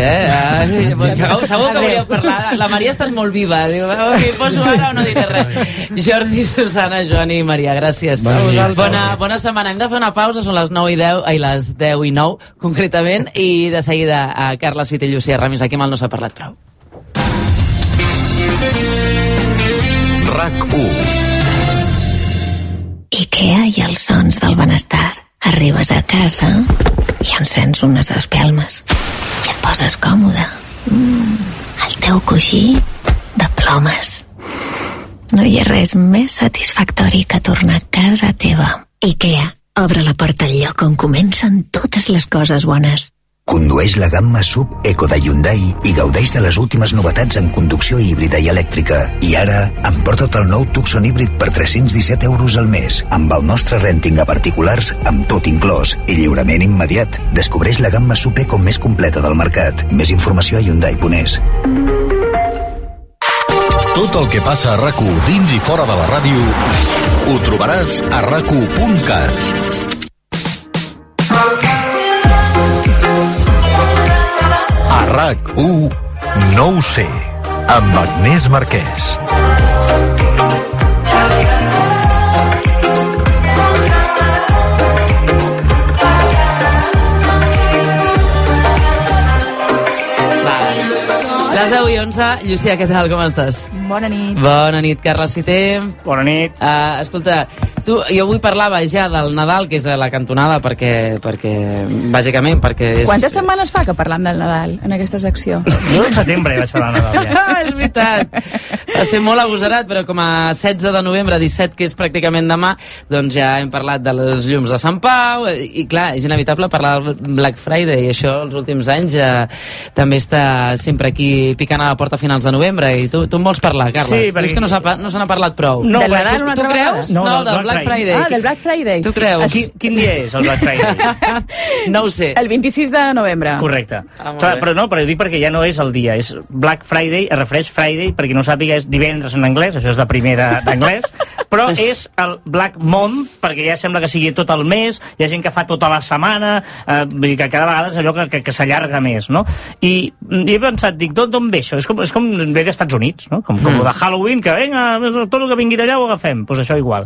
segur que volíeu parlar. La Maria ha estat molt viva. Diu, poso ara o no diré res. Jordi, Susana, Joan i Maria, gràcies. Bona setmana. Hem de fer una pausa, són les 9:10, les 10:09 concretament, i de seguida a Carles Fita i Llucia Ramis, aquí mal no s'ha parlat prou. RAC1. IKEA i els sons del benestar. Arribes a casa i encens unes espelmes i et poses còmode. El teu coixí de plomes. No hi ha res més satisfactori que tornar a casa teva. IKEA, obre la porta al lloc on comencen totes les coses bones. Condueix la gamma SUV Eco de Hyundai i gaudeix de les últimes novetats en conducció híbrida i elèctrica. I ara, emporta't el nou Tucson híbrid per 317 euros al mes, amb el nostre renting a particulars, amb tot inclòs i lliurament immediat. Descobreix la gamma SUV Eco més completa del mercat. Més informació a Hyundai.es. Tot el que passa a RAC1 dins i fora de la ràdio ho trobaràs a rac1.cat. A RAC1 no ho sé, amb Agnès Marquès. Les 10 i 11. Llucia, què tal? Com estàs? Bona nit. Bona nit, Carles Fiter. Bona nit. Escolta, jo avui parlava ja del Nadal, que és a la cantonada, perquè bàsicament, perquè és... Quantes setmanes fa que parlam del Nadal en aquesta secció? Jo en setembre ja vaig parlar del Nadal, ja. És veritat. Va ser molt agosarat, però com a 16 de novembre, 17, que és pràcticament demà, doncs ja hem parlat de les llums de Sant Pau, i clar, és inevitable parlar del Black Friday, i això els últims anys també està sempre aquí picant a la porta a finals de novembre, i tu en vols parlar, Carles? Sí, perquè... És que no se n'ha parlat prou. No, del Nadal una altra vegada? No, del Black Friday. Ah, del Black Friday. Tu creus? Quin dia és el Black Friday? No ho sé. El 26 de novembre. Correcte. Però no, però dic perquè ja no és el dia, és Black Friday, es refereix Friday, perquè no sàpiga, és divendres en anglès, això és de primer d'anglès, però és el Black Month, perquè ja sembla que sigui tot el mes, hi ha gent que fa tota la setmana, vull dir que cada vegada és allò que s'allarga més, no? I he pensat, dic, d'on ve això? És com ve dels Estats Units, no? Com el de Halloween, que vinga, tot el que vingui d'allà ho agafem, doncs això igual.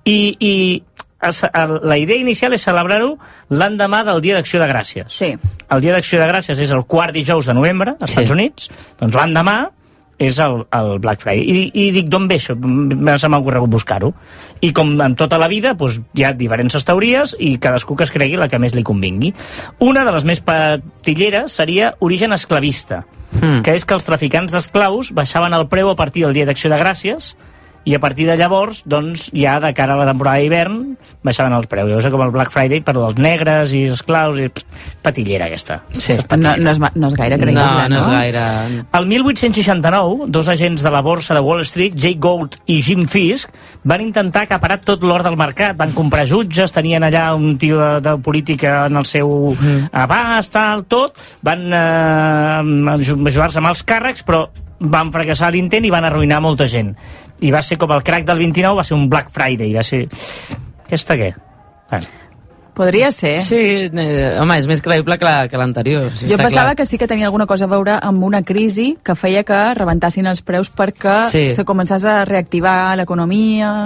I la idea inicial és celebrar-ho l'endemà del Dia d'Acció de Gràcies. Sí. El Dia d'Acció de Gràcies és el quart dijous de novembre, als Estats Units, doncs l'endemà és el Black Friday. I dic, d'on ve això? Se m'ha ocorregut buscar-ho. I com en tota la vida, doncs, hi ha diferents teories i cadascú que es cregui la que més li convingui. Una de les més patilleres seria origen esclavista, que és que els traficants d'esclaus baixaven el preu a partir del Dia d'Acció de Gràcies, i a partir de llavors, doncs, ja de cara a la temporada d'hivern, baixaven els preus. Llavors, com el Black Friday, per dels negres i esclaus, i patillera aquesta. Sí, no és gaire creïble, no és gaire... El 1869, dos agents de la borsa de Wall Street, Jay Gould i Jim Fisk, van intentar acaparar tot l'or del mercat. Van comprar jutges, tenien allà un tio de política en el seu abast, tot. Van jugar-se amb els càrrecs, però van fracassar l'intent i van arruïnar molta gent. I va ser com el crack del 29, va ser un Black Friday, va ser... Aquesta què? Bueno. Podria ser. Sí, home, és més creïble que l'anterior. Sí, jo pensava que sí que tenia alguna cosa a veure amb una crisi que feia que rebentassin els preus perquè se començés a reactivar l'economia...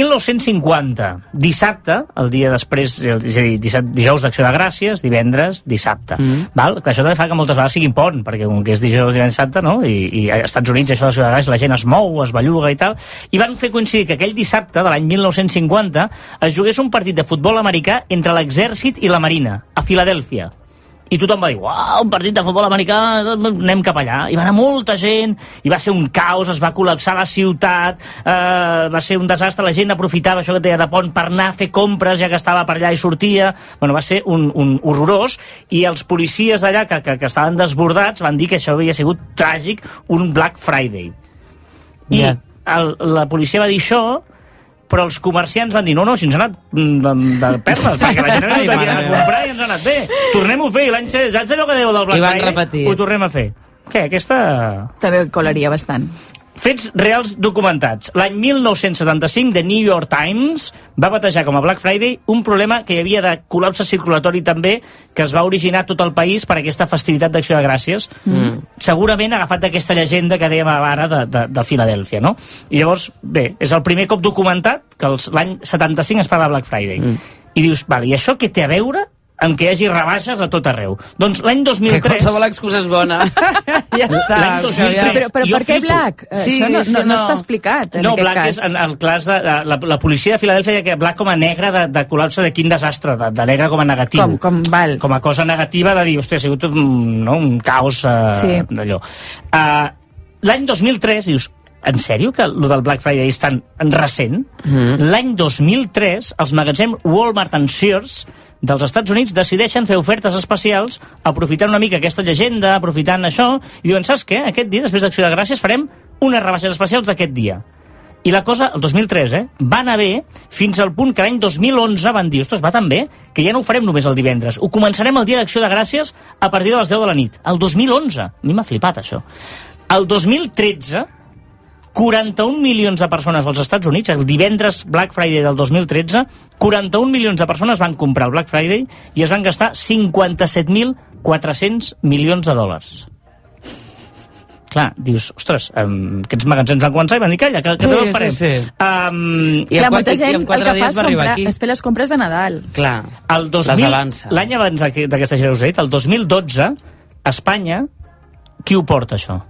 1950, dissabte, el dia després, és a dir, dijous d'Acció de Gràcies, divendres, dissabte. Val? Això també fa que moltes vegades sigui pont, perquè com que és dijous i dissabte, no? I als Estats Units això d'Acció de Gràcies la gent es mou, es belluga i tal, i van fer coincidir que aquell dissabte de l'any 1950 es jugués un partit de futbol americà entre l'exèrcit i la marina, a Filadèlfia. I tothom va dir, uau, un partit de futbol americà, anem cap allà. I va anar molta gent, i va ser un caos, es va col·lapsar la ciutat, va ser un desastre, la gent aprofitava això que deia de pont per anar a fer compres, ja que estava per allà i sortia. Bueno, va ser un horrorós, i els policies d'allà, que estaven desbordats, van dir que això havia sigut tràgic, un Black Friday. I la policia va dir això, però els comerciants van dir, no, si ens ha anat de perles, perquè la gent ha anat a comprar i ens ha anat bé. Tornem-ho a fer, i l'any saps allò que dèieu del Black Friday? Ho tornem a fer. Què, aquesta... També colaria bastant. Fets reals documentats. L'any 1975, The New York Times va batejar com a Black Friday un problema que hi havia de col·lapse circulatori també, que es va originar a tot el país per aquesta festivitat d'Acció de Gràcies. Segurament agafat d'aquesta llegenda que dèiem ara de Filadèlfia, no? I llavors, bé, és el primer cop documentat que l'any 75 es parla de Black Friday. I dius, vale, i això què té a veure en què hi hagi rebaixes a tot arreu. Doncs l'any 2003... Que qualsevol excusa és bona. Ja està. L'any 2003... Però per què Black? Això no està explicat, en aquest Black cas. És el cas de... La policia de Filadèlfia deia que Black com a negre de col·lapse de quin desastre, de negre com a negatiu. Com a cosa negativa de dir, hòstia, ha sigut un caos d'allò. L'any 2003, dius, en sèrio que el del Black Friday és tan recent? L'any 2003, els magatzems Walmart and Sears dels Estats Units decideixen fer ofertes especials aprofitant una mica aquesta llegenda, aprofitant això, i diuen, saps què? Aquest dia, després d'Acció de Gràcies, farem unes rebaixes especials d'aquest dia. I la cosa, el 2003, va anar bé fins al punt que l'any 2011 van dir, ostres, va tan bé que ja no ho farem només el divendres, ho començarem el dia d'Acció de Gràcies a partir de les 10 de la nit. El 2011, a mi m'ha flipat això. El 2013, 41 milions de persones als Estats Units, el divendres Black Friday del 2013, 41 milions de persones van comprar el Black Friday i es van gastar 57.400 milions de dòlars. Clar, dius, ostres, aquests magatzems van començar i van dir, calla, que també ho farem. I molta gent el que fa és fer les compres de Nadal. Clar, l'any abans d'aquesta gira us he dit, el 2012, a Espanya, qui ho porta, això?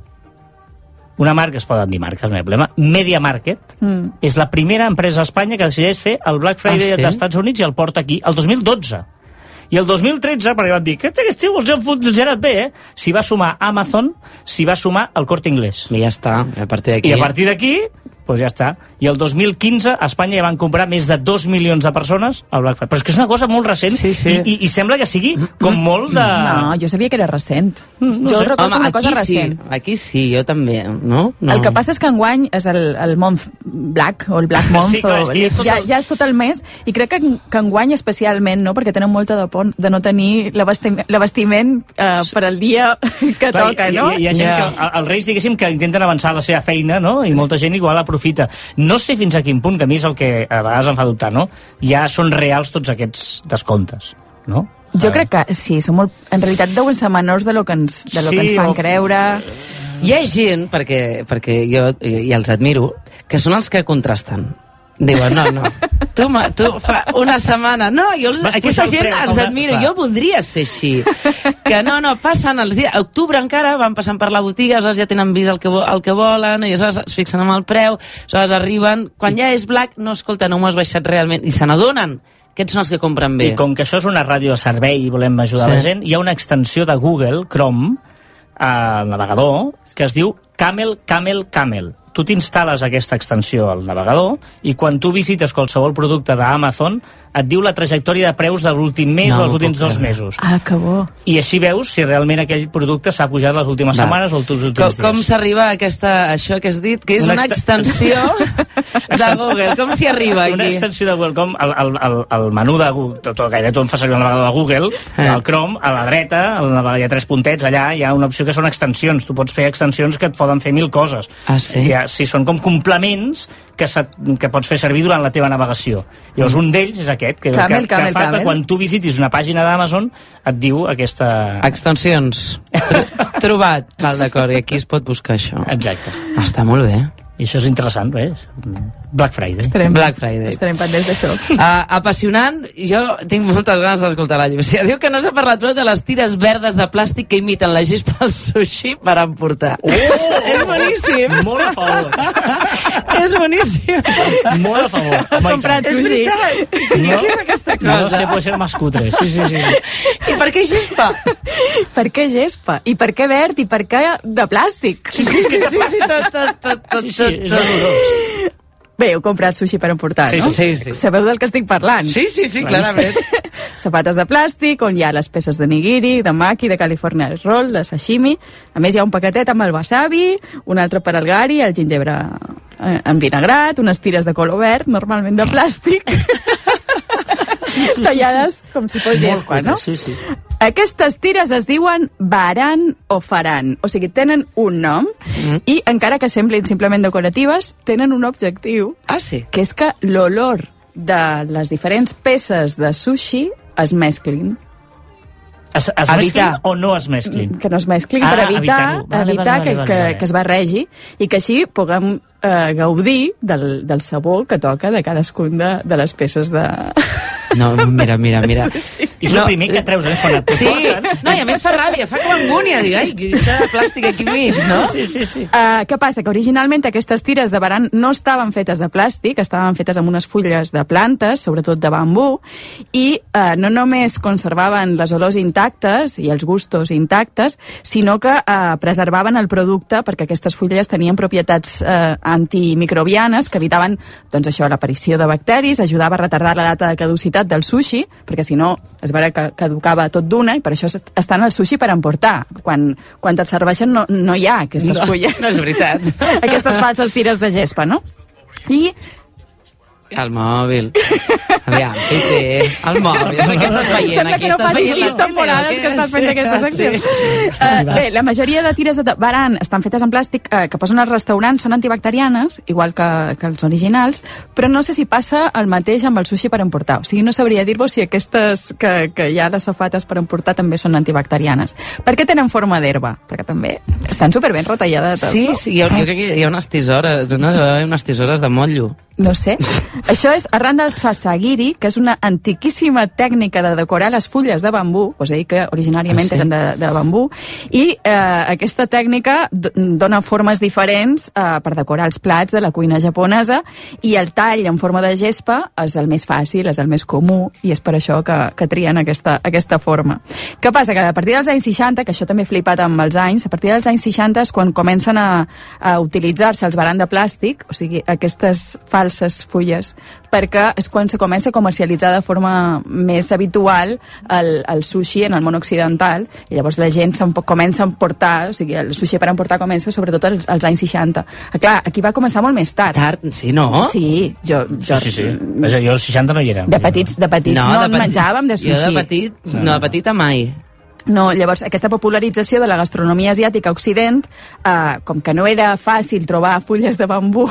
Una marca, es poden dir marques, no hi ha problema, Media Market, és la primera empresa a Espanya que decideix fer el Black Friday dels Estats Units i el porta aquí, el 2012. I el 2013, perquè van dir, aquest estiu els ha anat bé, s'hi va sumar Amazon, s'hi va sumar el Corte Inglés. I ja està, a partir d'aquí. I a partir d'aquí, doncs ja està. I el 2015 a Espanya ja van comprar més de 2 milions de persones al Black Friday. Però és que és una cosa molt recent i sembla que sigui com molt de... No, jo sabia que era recent. Jo recordo una cosa recent. Aquí sí, jo també, no? El que passa és que enguany és el Month Black, o el Black Month, ja és tot el mes, i crec que enguany especialment, no? Perquè tenen molta de por de no tenir l'abastiment per al dia que toca, no? Hi ha gent que, els reis, diguéssim, que intenten avançar la seva feina, no? I molta gent igual aprofita. No sé fins a quin punt, que a mi és el que a vegades em fa dubtar, no? Ja són reals tots aquests descomptes, no? Jo crec que sí, són molt... En realitat deuen ser menors de lo que ens fan creure. Hi ha gent, perquè jo els admiro, que són els que contrasten. Diuen, no. Tu fa una setmana... No, aquesta gent els admiro. Jo voldria ser així. Que no, passen els dies... A octubre encara van passant per la botiga, aleshores ja tenen vist el que volen, i aleshores es fixen amb el preu, aleshores arriben... Quan ja és Black, no, escolta, no m'ho has baixat realment. I se n'adonen. Aquests són els que compren bé. I com que això és una ràdio de servei i volem ajudar la gent, hi ha una extensió de Google, Chrome, al navegador, que es diu Camel. Tu t'instal·les aquesta extensió al navegador i quan tu visites qualsevol producte d'Amazon et diu la trajectòria de preus de l'últim mes o els últims 2 mesos. Ah, que bo. I així veus si realment aquell producte s'ha pujat les últimes setmanes o els últims dies. Com s'arriba a això que has dit, que és una extensió de Google? Com s'hi arriba aquí? Una extensió de Google, com el menú de Google, gairebé tothom fa servir el navegador de Google, el Chrome, a la dreta, hi ha 3 puntets, allà hi ha una opció que són extensions. Tu pots fer extensions que et poden fer 1000 coses. Ah, sí? Sí, són com complements que pots fer servir durant la teva navegació. Llavors, un d'ells és aquest, que fa que quan tu visitis una pàgina d'Amazon et diu aquesta... Extensions. Trobat. Val, d'acord, i aquí es pot buscar això. Exacte. Està molt bé. I això és interessant, Black Friday. Estarem pendents d'això. Apassionant. Jo tinc moltes ganes d'escoltar la Llúcia. Diu que no s'ha parlat prou de les tires verdes de plàstic que imiten la gespa al sushi per emportar. És boníssim. Molt a favor. És boníssim. Molt a favor. Comprat sushi. Què és aquesta cosa? No sé, pot ser más cutre. Sí. I per què gespa? Per què gespa? I per què verd? I per què de plàstic? Sí, tot. És horrorós. Bé, heu comprat sushi per emportar, no? Sí. Sabeu del que estic parlant? Sí, clarament. Sapates de plàstic, on hi ha les peces de nigiri, de maki, de California Roll, de sashimi. A més, hi ha un paquetet amb el wasabi, un altre per al gari, el gingebre envinagrat, unes tires de color verd, normalment de plàstic, tallades com si fos gespa, no? Sí. Aquestes tires es diuen baran o faran, o sigui, tenen un nom i encara que semblin simplement decoratives, tenen un objectiu, que és que l'olor de les diferents peces de sushi es mesclin. Es mesclin o no es mesclin? Que no es mesclin per evitar que es barregi i que així puguem gaudir del sabor que toca de cadascun de les peces de... No, mira. I és el primer que treus, quan et porten. No, i a més fa ràbia, fa com angúnia, dic, ai, això de plàstic aquí mig, no? Sí. Què passa? Que originalment aquestes tires de baran no estaven fetes de plàstic, estaven fetes amb unes fulles de plantes, sobretot de bambú, i no només conservaven les olors intactes i els gustos intactes, sinó que preservaven el producte perquè aquestes fulles tenien propietats antimicrobianes que evitaven, doncs això, l'aparició de bacteris, ajudava a retardar la data de caducitat del sushi, perquè si no es veurà que caducava tot d'una, i per això estan al sushi per emportar. Quan te'l serveixen no hi ha aquestes fulles. No és veritat. Aquestes falses tires de gespa, no? I el mòbil. Aviam, el mòbil. Què estàs veient? Sembla que no passis 6 temporades que estàs fent aquesta secció. Bé, la majoria de tires de baran estan fetes en plàstic que posen als restaurants, són antibacterianes, igual que els originals, però no sé si passa el mateix amb el sushi per emportar. O sigui, no sabria dir-vos si aquestes que hi ha de safates per emportar també són antibacterianes. Per què tenen forma d'herba? Perquè també estan superben retallades. Sí, jo crec que hi ha unes tisores, unes tisores de motllo. No sé. Això és arran del sasagiri, que és una antiquíssima tècnica de decorar les fulles de bambú, us he dit que originàriament eren de bambú, i aquesta tècnica dona formes diferents per decorar els plats de la cuina japonesa, i el tall en forma de gespa és el més fàcil, és el més comú, i és per això que trien aquesta forma. Què passa? Que a partir dels anys 60, que això també he flipat amb els anys, a partir dels anys 60 és quan comencen a utilitzar-se els baran de plàstic, o sigui, aquestes falses fulles, perquè és quan se comença a comercialitzar de forma més habitual el sushi en el món occidental, i llavors la gent comença a emportar, o sigui, el sushi per emportar comença sobretot als anys 60. Clar, aquí va començar molt més tard. Sí, no? Sí, jo als 60 no hi era. De petits no en menjàvem de sushi. Jo de petita mai. No, llavors, aquesta popularització de la gastronomia asiàtica a Occident, com que no era fàcil trobar fulles de bambú,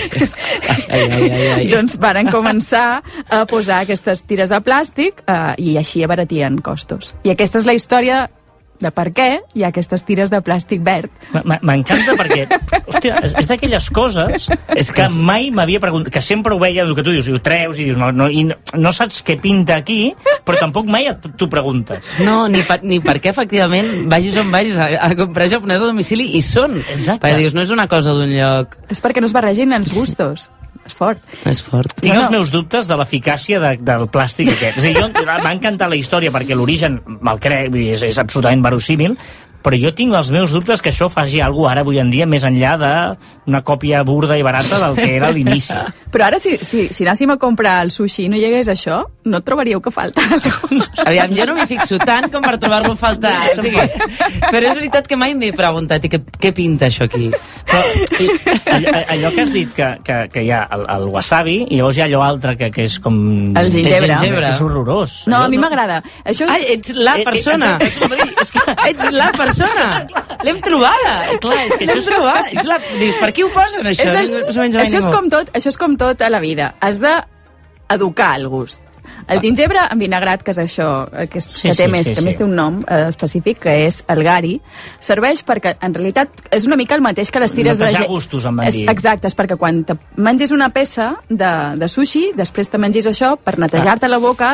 doncs varen començar a posar aquestes tires de plàstic i així abaratien costos. I aquesta és la història de per què hi ha aquestes tires de plàstic verd. M'encanta perquè, hòstia, és d'aquelles coses que mai m'havia preguntat, que sempre ho veia, el que tu dius, i ho treus i dius, no saps què pinta aquí, però tampoc mai t'ho preguntes. No, ni per què efectivament vagis on vagis a comprar japonès a domicili i són. Exacte. Perquè dius, no és una cosa d'un lloc. És perquè no es barregin els gustos. És fort. Tinc els meus dubtes de l'eficàcia del plàstic aquest. És a dir, m'ha encantat la història perquè l'origen me'l crec, és absolutament verosímil, però jo tinc els meus dubtes que això faci alguna cosa ara avui en dia més enllà d'una còpia burda i barata del que era a l'inici. Però ara si anéssim a comprar el sushi i no hi hagués això, no trobaríeu que falta alguna cosa. Aviam, jo no m'hi fixo tant com per trobar-lo a faltar. O sigui, però és veritat que mai m'he preguntat i què pinta això aquí. Però, allò que has dit que hi ha el wasabi i llavors hi ha allò altre que és com... El gingebre. Que és horrorós. No, a mi m'agrada. Ets la persona. Ets la persona. L'hem trobada. Clar, és que l'hem trobada. Dius, per qui ho posen, això? Això és com tot a la vida. Has d'educar el gust. El gingebre envinagrat, que és això, que més té un nom específic, que és el gari, serveix perquè, en realitat, és una mica el mateix que les tires de... Netejar gustos, em van dir. Exacte, és perquè quan te mengis una peça de sushi, després te mengis això per netejar-te la boca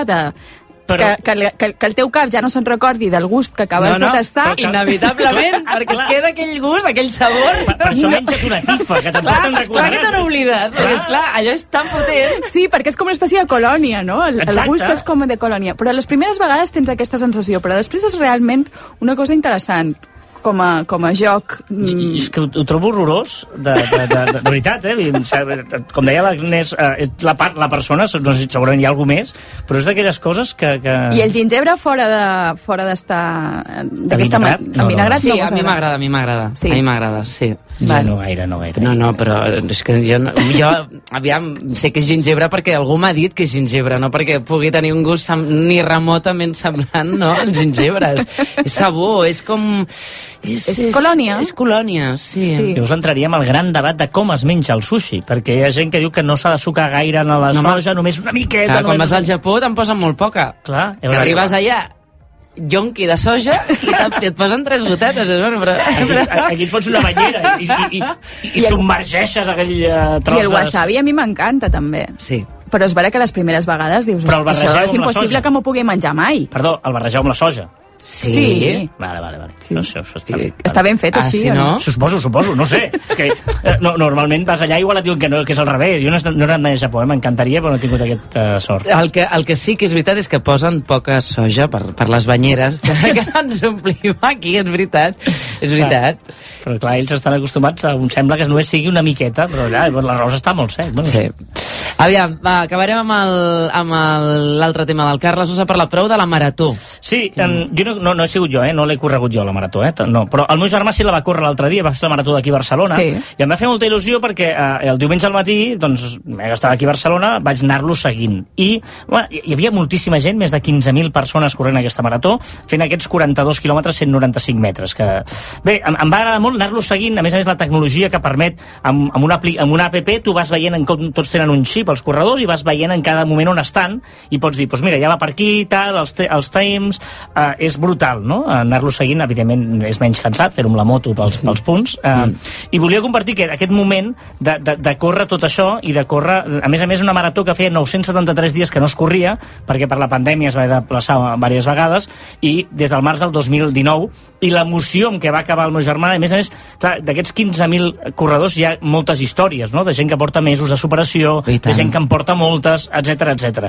que el teu cap ja no se'n recordi del gust que acabes de tastar. Inevitablement, perquè queda aquell gust, aquell sabor. Per això menges una tifa, que tampoc te'n recordaràs. Clar que te n'oblides, perquè esclar, allò és tan potent. Sí, perquè és com una espècie de colònia, no? El gust és com de colònia. Però les primeres vegades tens aquesta sensació, però després és realment una cosa interessant. Com a joc. És que ho trobo horrorós, de veritat, com deia l'Agnès, la persona, no sé si segurament hi ha alguna més, però és d'aquelles coses que... I el gingebre fora d'estar... envinagrat? Sí, a mi m'agrada. Sí. A mi m'agrada, sí. No gaire. No, però és que jo aviam, sé que és gingebre perquè algú m'ha dit que és gingebre, no perquè pugui tenir un gust ni remotament semblant, no, als gingebres. És sabor, és com... És colònia. És colònia, sí. Llavors entraríem al gran debat de com es menja el sushi, perquè hi ha gent que diu que no s'ha de sucar gaire en la soja, només una miqueta. Quan vas al Japó te'n posen molt poca. Clar. Que arribes allà yonqui de soja i et posen 3 gotetes. Però... Aquí et fots una banyera i submergeixes aquell tros. I el wasabi a mi m'encanta també. Sí. Però és vera que les primeres vegades dius, això és impossible que m'ho pugui menjar mai. Perdó, el barregeu amb la soja. Sí. Vale. Sí. No, això està bé. Està ben fet així, no? Suposo, no sé. És que normalment vas allà i igual et diuen que és al revés. Jo no he anat mai a Japó, m'encantaria, però no he tingut aquesta sort. El que sí que és veritat és que posen poca soja per les banyeres que ens omplim aquí, és veritat. És veritat. Però clar, ells estan acostumats a... Sembla que només sigui una miqueta, però l'arròs està molt sec. Sí. Aviam, acabarem amb l'altre tema del Carles. Us ha parlat prou de la marató. Sí, jo no he sigut jo, no l'he corregut jo, la marató, no, però el meu germà sí la va córrer l'altre dia, va ser la marató d'aquí a Barcelona, i em va fer molta il·lusió perquè el diumenge al matí, doncs, estava aquí a Barcelona, vaig anar-lo seguint, i bueno, hi havia moltíssima gent, més de 15.000 persones corrent aquesta marató, fent aquests 42 quilòmetres, 195 metres, que... Bé, em va agradar molt anar-lo seguint, a més la tecnologia que permet, amb una app, tu vas veient, tots tenen un xip, els corredors, i vas veient en cada moment on estan, i pots dir, doncs mira, ja va per aquí, tal, els times, és brutal, no? Anar-lo seguint, evidentment, és menys cansat, fer-ho amb la moto pels punts. I volia compartir aquest moment de córrer tot això i de córrer, a més, una marató que feia 973 dies que no es corria, perquè per la pandèmia es va desplaçar diverses vegades, i des del març del 2019, i l'emoció amb què va acabar el meu germà, a més, clar, d'aquests 15.000 corredors hi ha moltes històries, no? De gent que porta mesos de superació, de gent que en porta moltes, etc.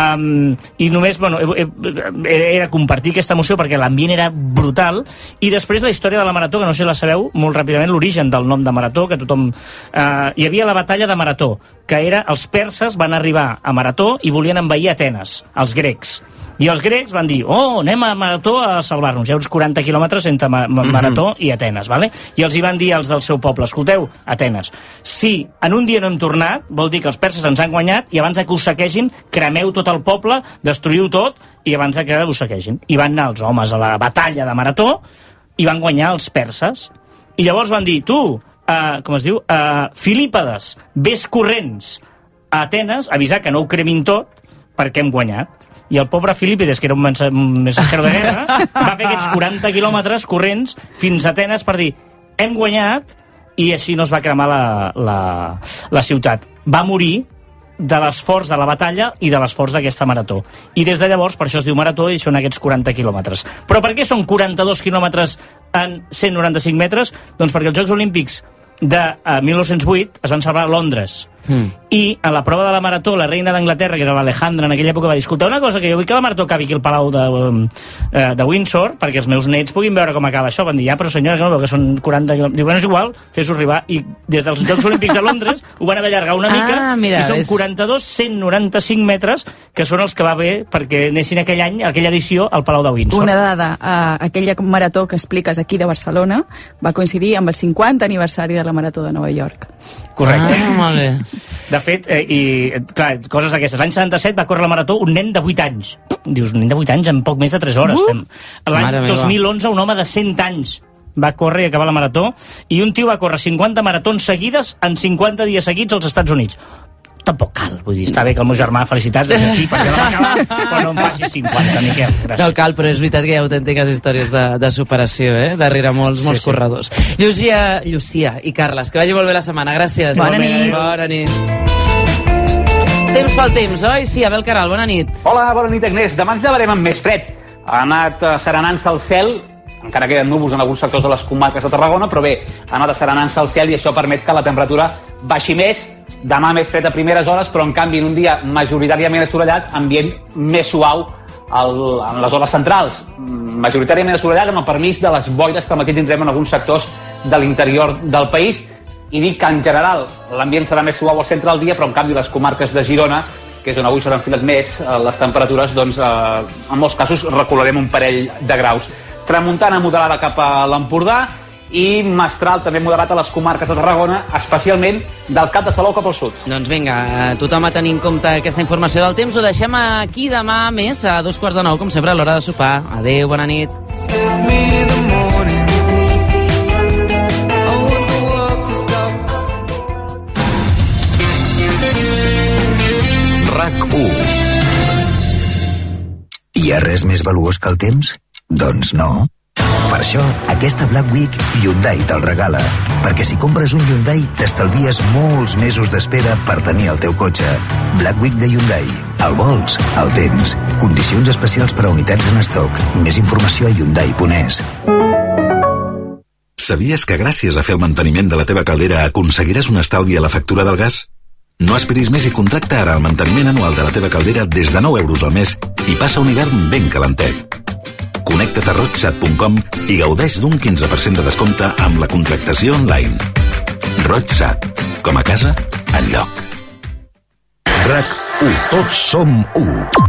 I només, bueno, era compartir aquesta emoció perquè l'ambient era brutal, i després la història de la marató, que no sé si la sabeu, molt ràpidament l'origen del nom de marató, que tothom... hi havia la batalla de Marató, que era, els perses van arribar a Marató i volien envair Atenes, els grecs. I els grecs van dir, anem a Marató a salvar-nos. Hi ha uns 40 quilòmetres entre Marató i Atenes, vale? I els hi van dir als del seu poble, escolteu, Atenes, si en un dia no hem tornat, vol dir que els perses ens han guanyat, i abans que us saquegin, cremeu tot el poble, destruïu tot, i abans que us saquegin. I van anar els homes a la batalla de Marató, i van guanyar els perses. I llavors van dir, tu, com es diu, Filípades, ves corrents a Atenes, avisar que no ho cremin tot, perquè hem guanyat. I el pobre Filípides, que era un mensajero de guerra, va fer aquests 40 quilòmetres corrents fins a Atenes per dir, hem guanyat, i així no es va cremar la ciutat. Va morir de l'esforç de la batalla i de l'esforç d'aquesta marató. I des de llavors, per això es diu marató, i són aquests 40 quilòmetres. Però per què són 42 quilòmetres en 195 metres? Doncs perquè els Jocs Olímpics de 1908 es van celebrar a Londres. I a la prova de la marató, la reina d'Anglaterra, que era l'Alejandra, en aquella època va dir, escolta, una cosa, que jo vull que la marató acabi aquí al Palau de Windsor, perquè els meus nets puguin veure com acaba això. Van dir, ja, però senyora, que no veu que són 40 quilòmetres. Diu, bueno, és igual, fes-ho arribar. I des dels Jocs Olímpics de Londres ho van haver allargar una mica, i són 42, 195 metres, que són els que va bé perquè anessin aquell any, aquella edició, al Palau de Windsor. Una dada, aquella marató que expliques aquí de Barcelona va coincidir amb el 50 aniversari de la marató de Nova York. Correcte. Molt bé. De fet, clar, coses d'aquestes. L'any 77 va córrer la marató un nen de 8 anys. Dius, un nen de 8 anys en poc més de 3 hores. L'any 2011 un home de 100 anys va córrer i acabar la marató, i un tio va córrer 50 maratons seguides en 50 dies seguits als Estats Units. Tampoc cal, vull dir, està bé que el meu germà, felicitats des d'aquí, perquè la va acabar, però no em facis 50, Miquel, gràcies. No cal, però és veritat que hi ha autèntiques històries de superació, darrere molts corredors. Llucia i Carles, que vagi molt bé la setmana, gràcies. Bona nit. Bona nit. Temps pel temps, oi? Sí, Abel Caral, bona nit. Hola, bona nit, Agnès. Demà ens llevarem amb més fred. Ha anat serenant-se el cel, encara queden núvols en alguns sectors de les comarques de Tarragona, però bé, ha anat serenant-se el cel i això permet que la temperatura baixi més. Demà més fred a primeres hores, però en canvi en un dia majoritàriament assolellat, ambient més suau en les hores centrals. Majoritàriament assolellat amb el permís de les boires que al matí tindrem en alguns sectors de l'interior del país. I dic que en general l'ambient serà més suau al centre del dia, però en canvi les comarques de Girona, que és on avui s'han enfilat més les temperatures, doncs en molts casos recularem un parell de graus. Tramuntana moderada cap a l'Empordà, i mestral també moderat a les comarques de Tarragona, especialment del Cap de Salou cap al sud. Doncs vinga, tothom a tenir en compte aquesta informació del temps. Ho deixem aquí demà més a 8:45, com sempre, a l'hora de sopar. Adéu, bona nit. RAC1. Hi ha res més valuós que el temps? Doncs no. Per això, aquesta Black Week Hyundai te'l regala. Perquè si compres un Hyundai, t'estalvies molts mesos d'espera per tenir el teu cotxe. Black Week de Hyundai. El vols? El tens. Condicions especials per a unitats en estoc. Més informació a Hyundai.es. Sabies que gràcies a fer el manteniment de la teva caldera aconseguiràs un estalvi a la factura del gas? No esperis més i contracta ara el manteniment anual de la teva caldera des de 9 euros al mes i passa un hivern ben calentet. Connecta't a roadsat.com i gaudeix d'un 15% de descompte amb la contractació online. Roadsat. Com a casa, enlloc. RAC1. Tots som 1.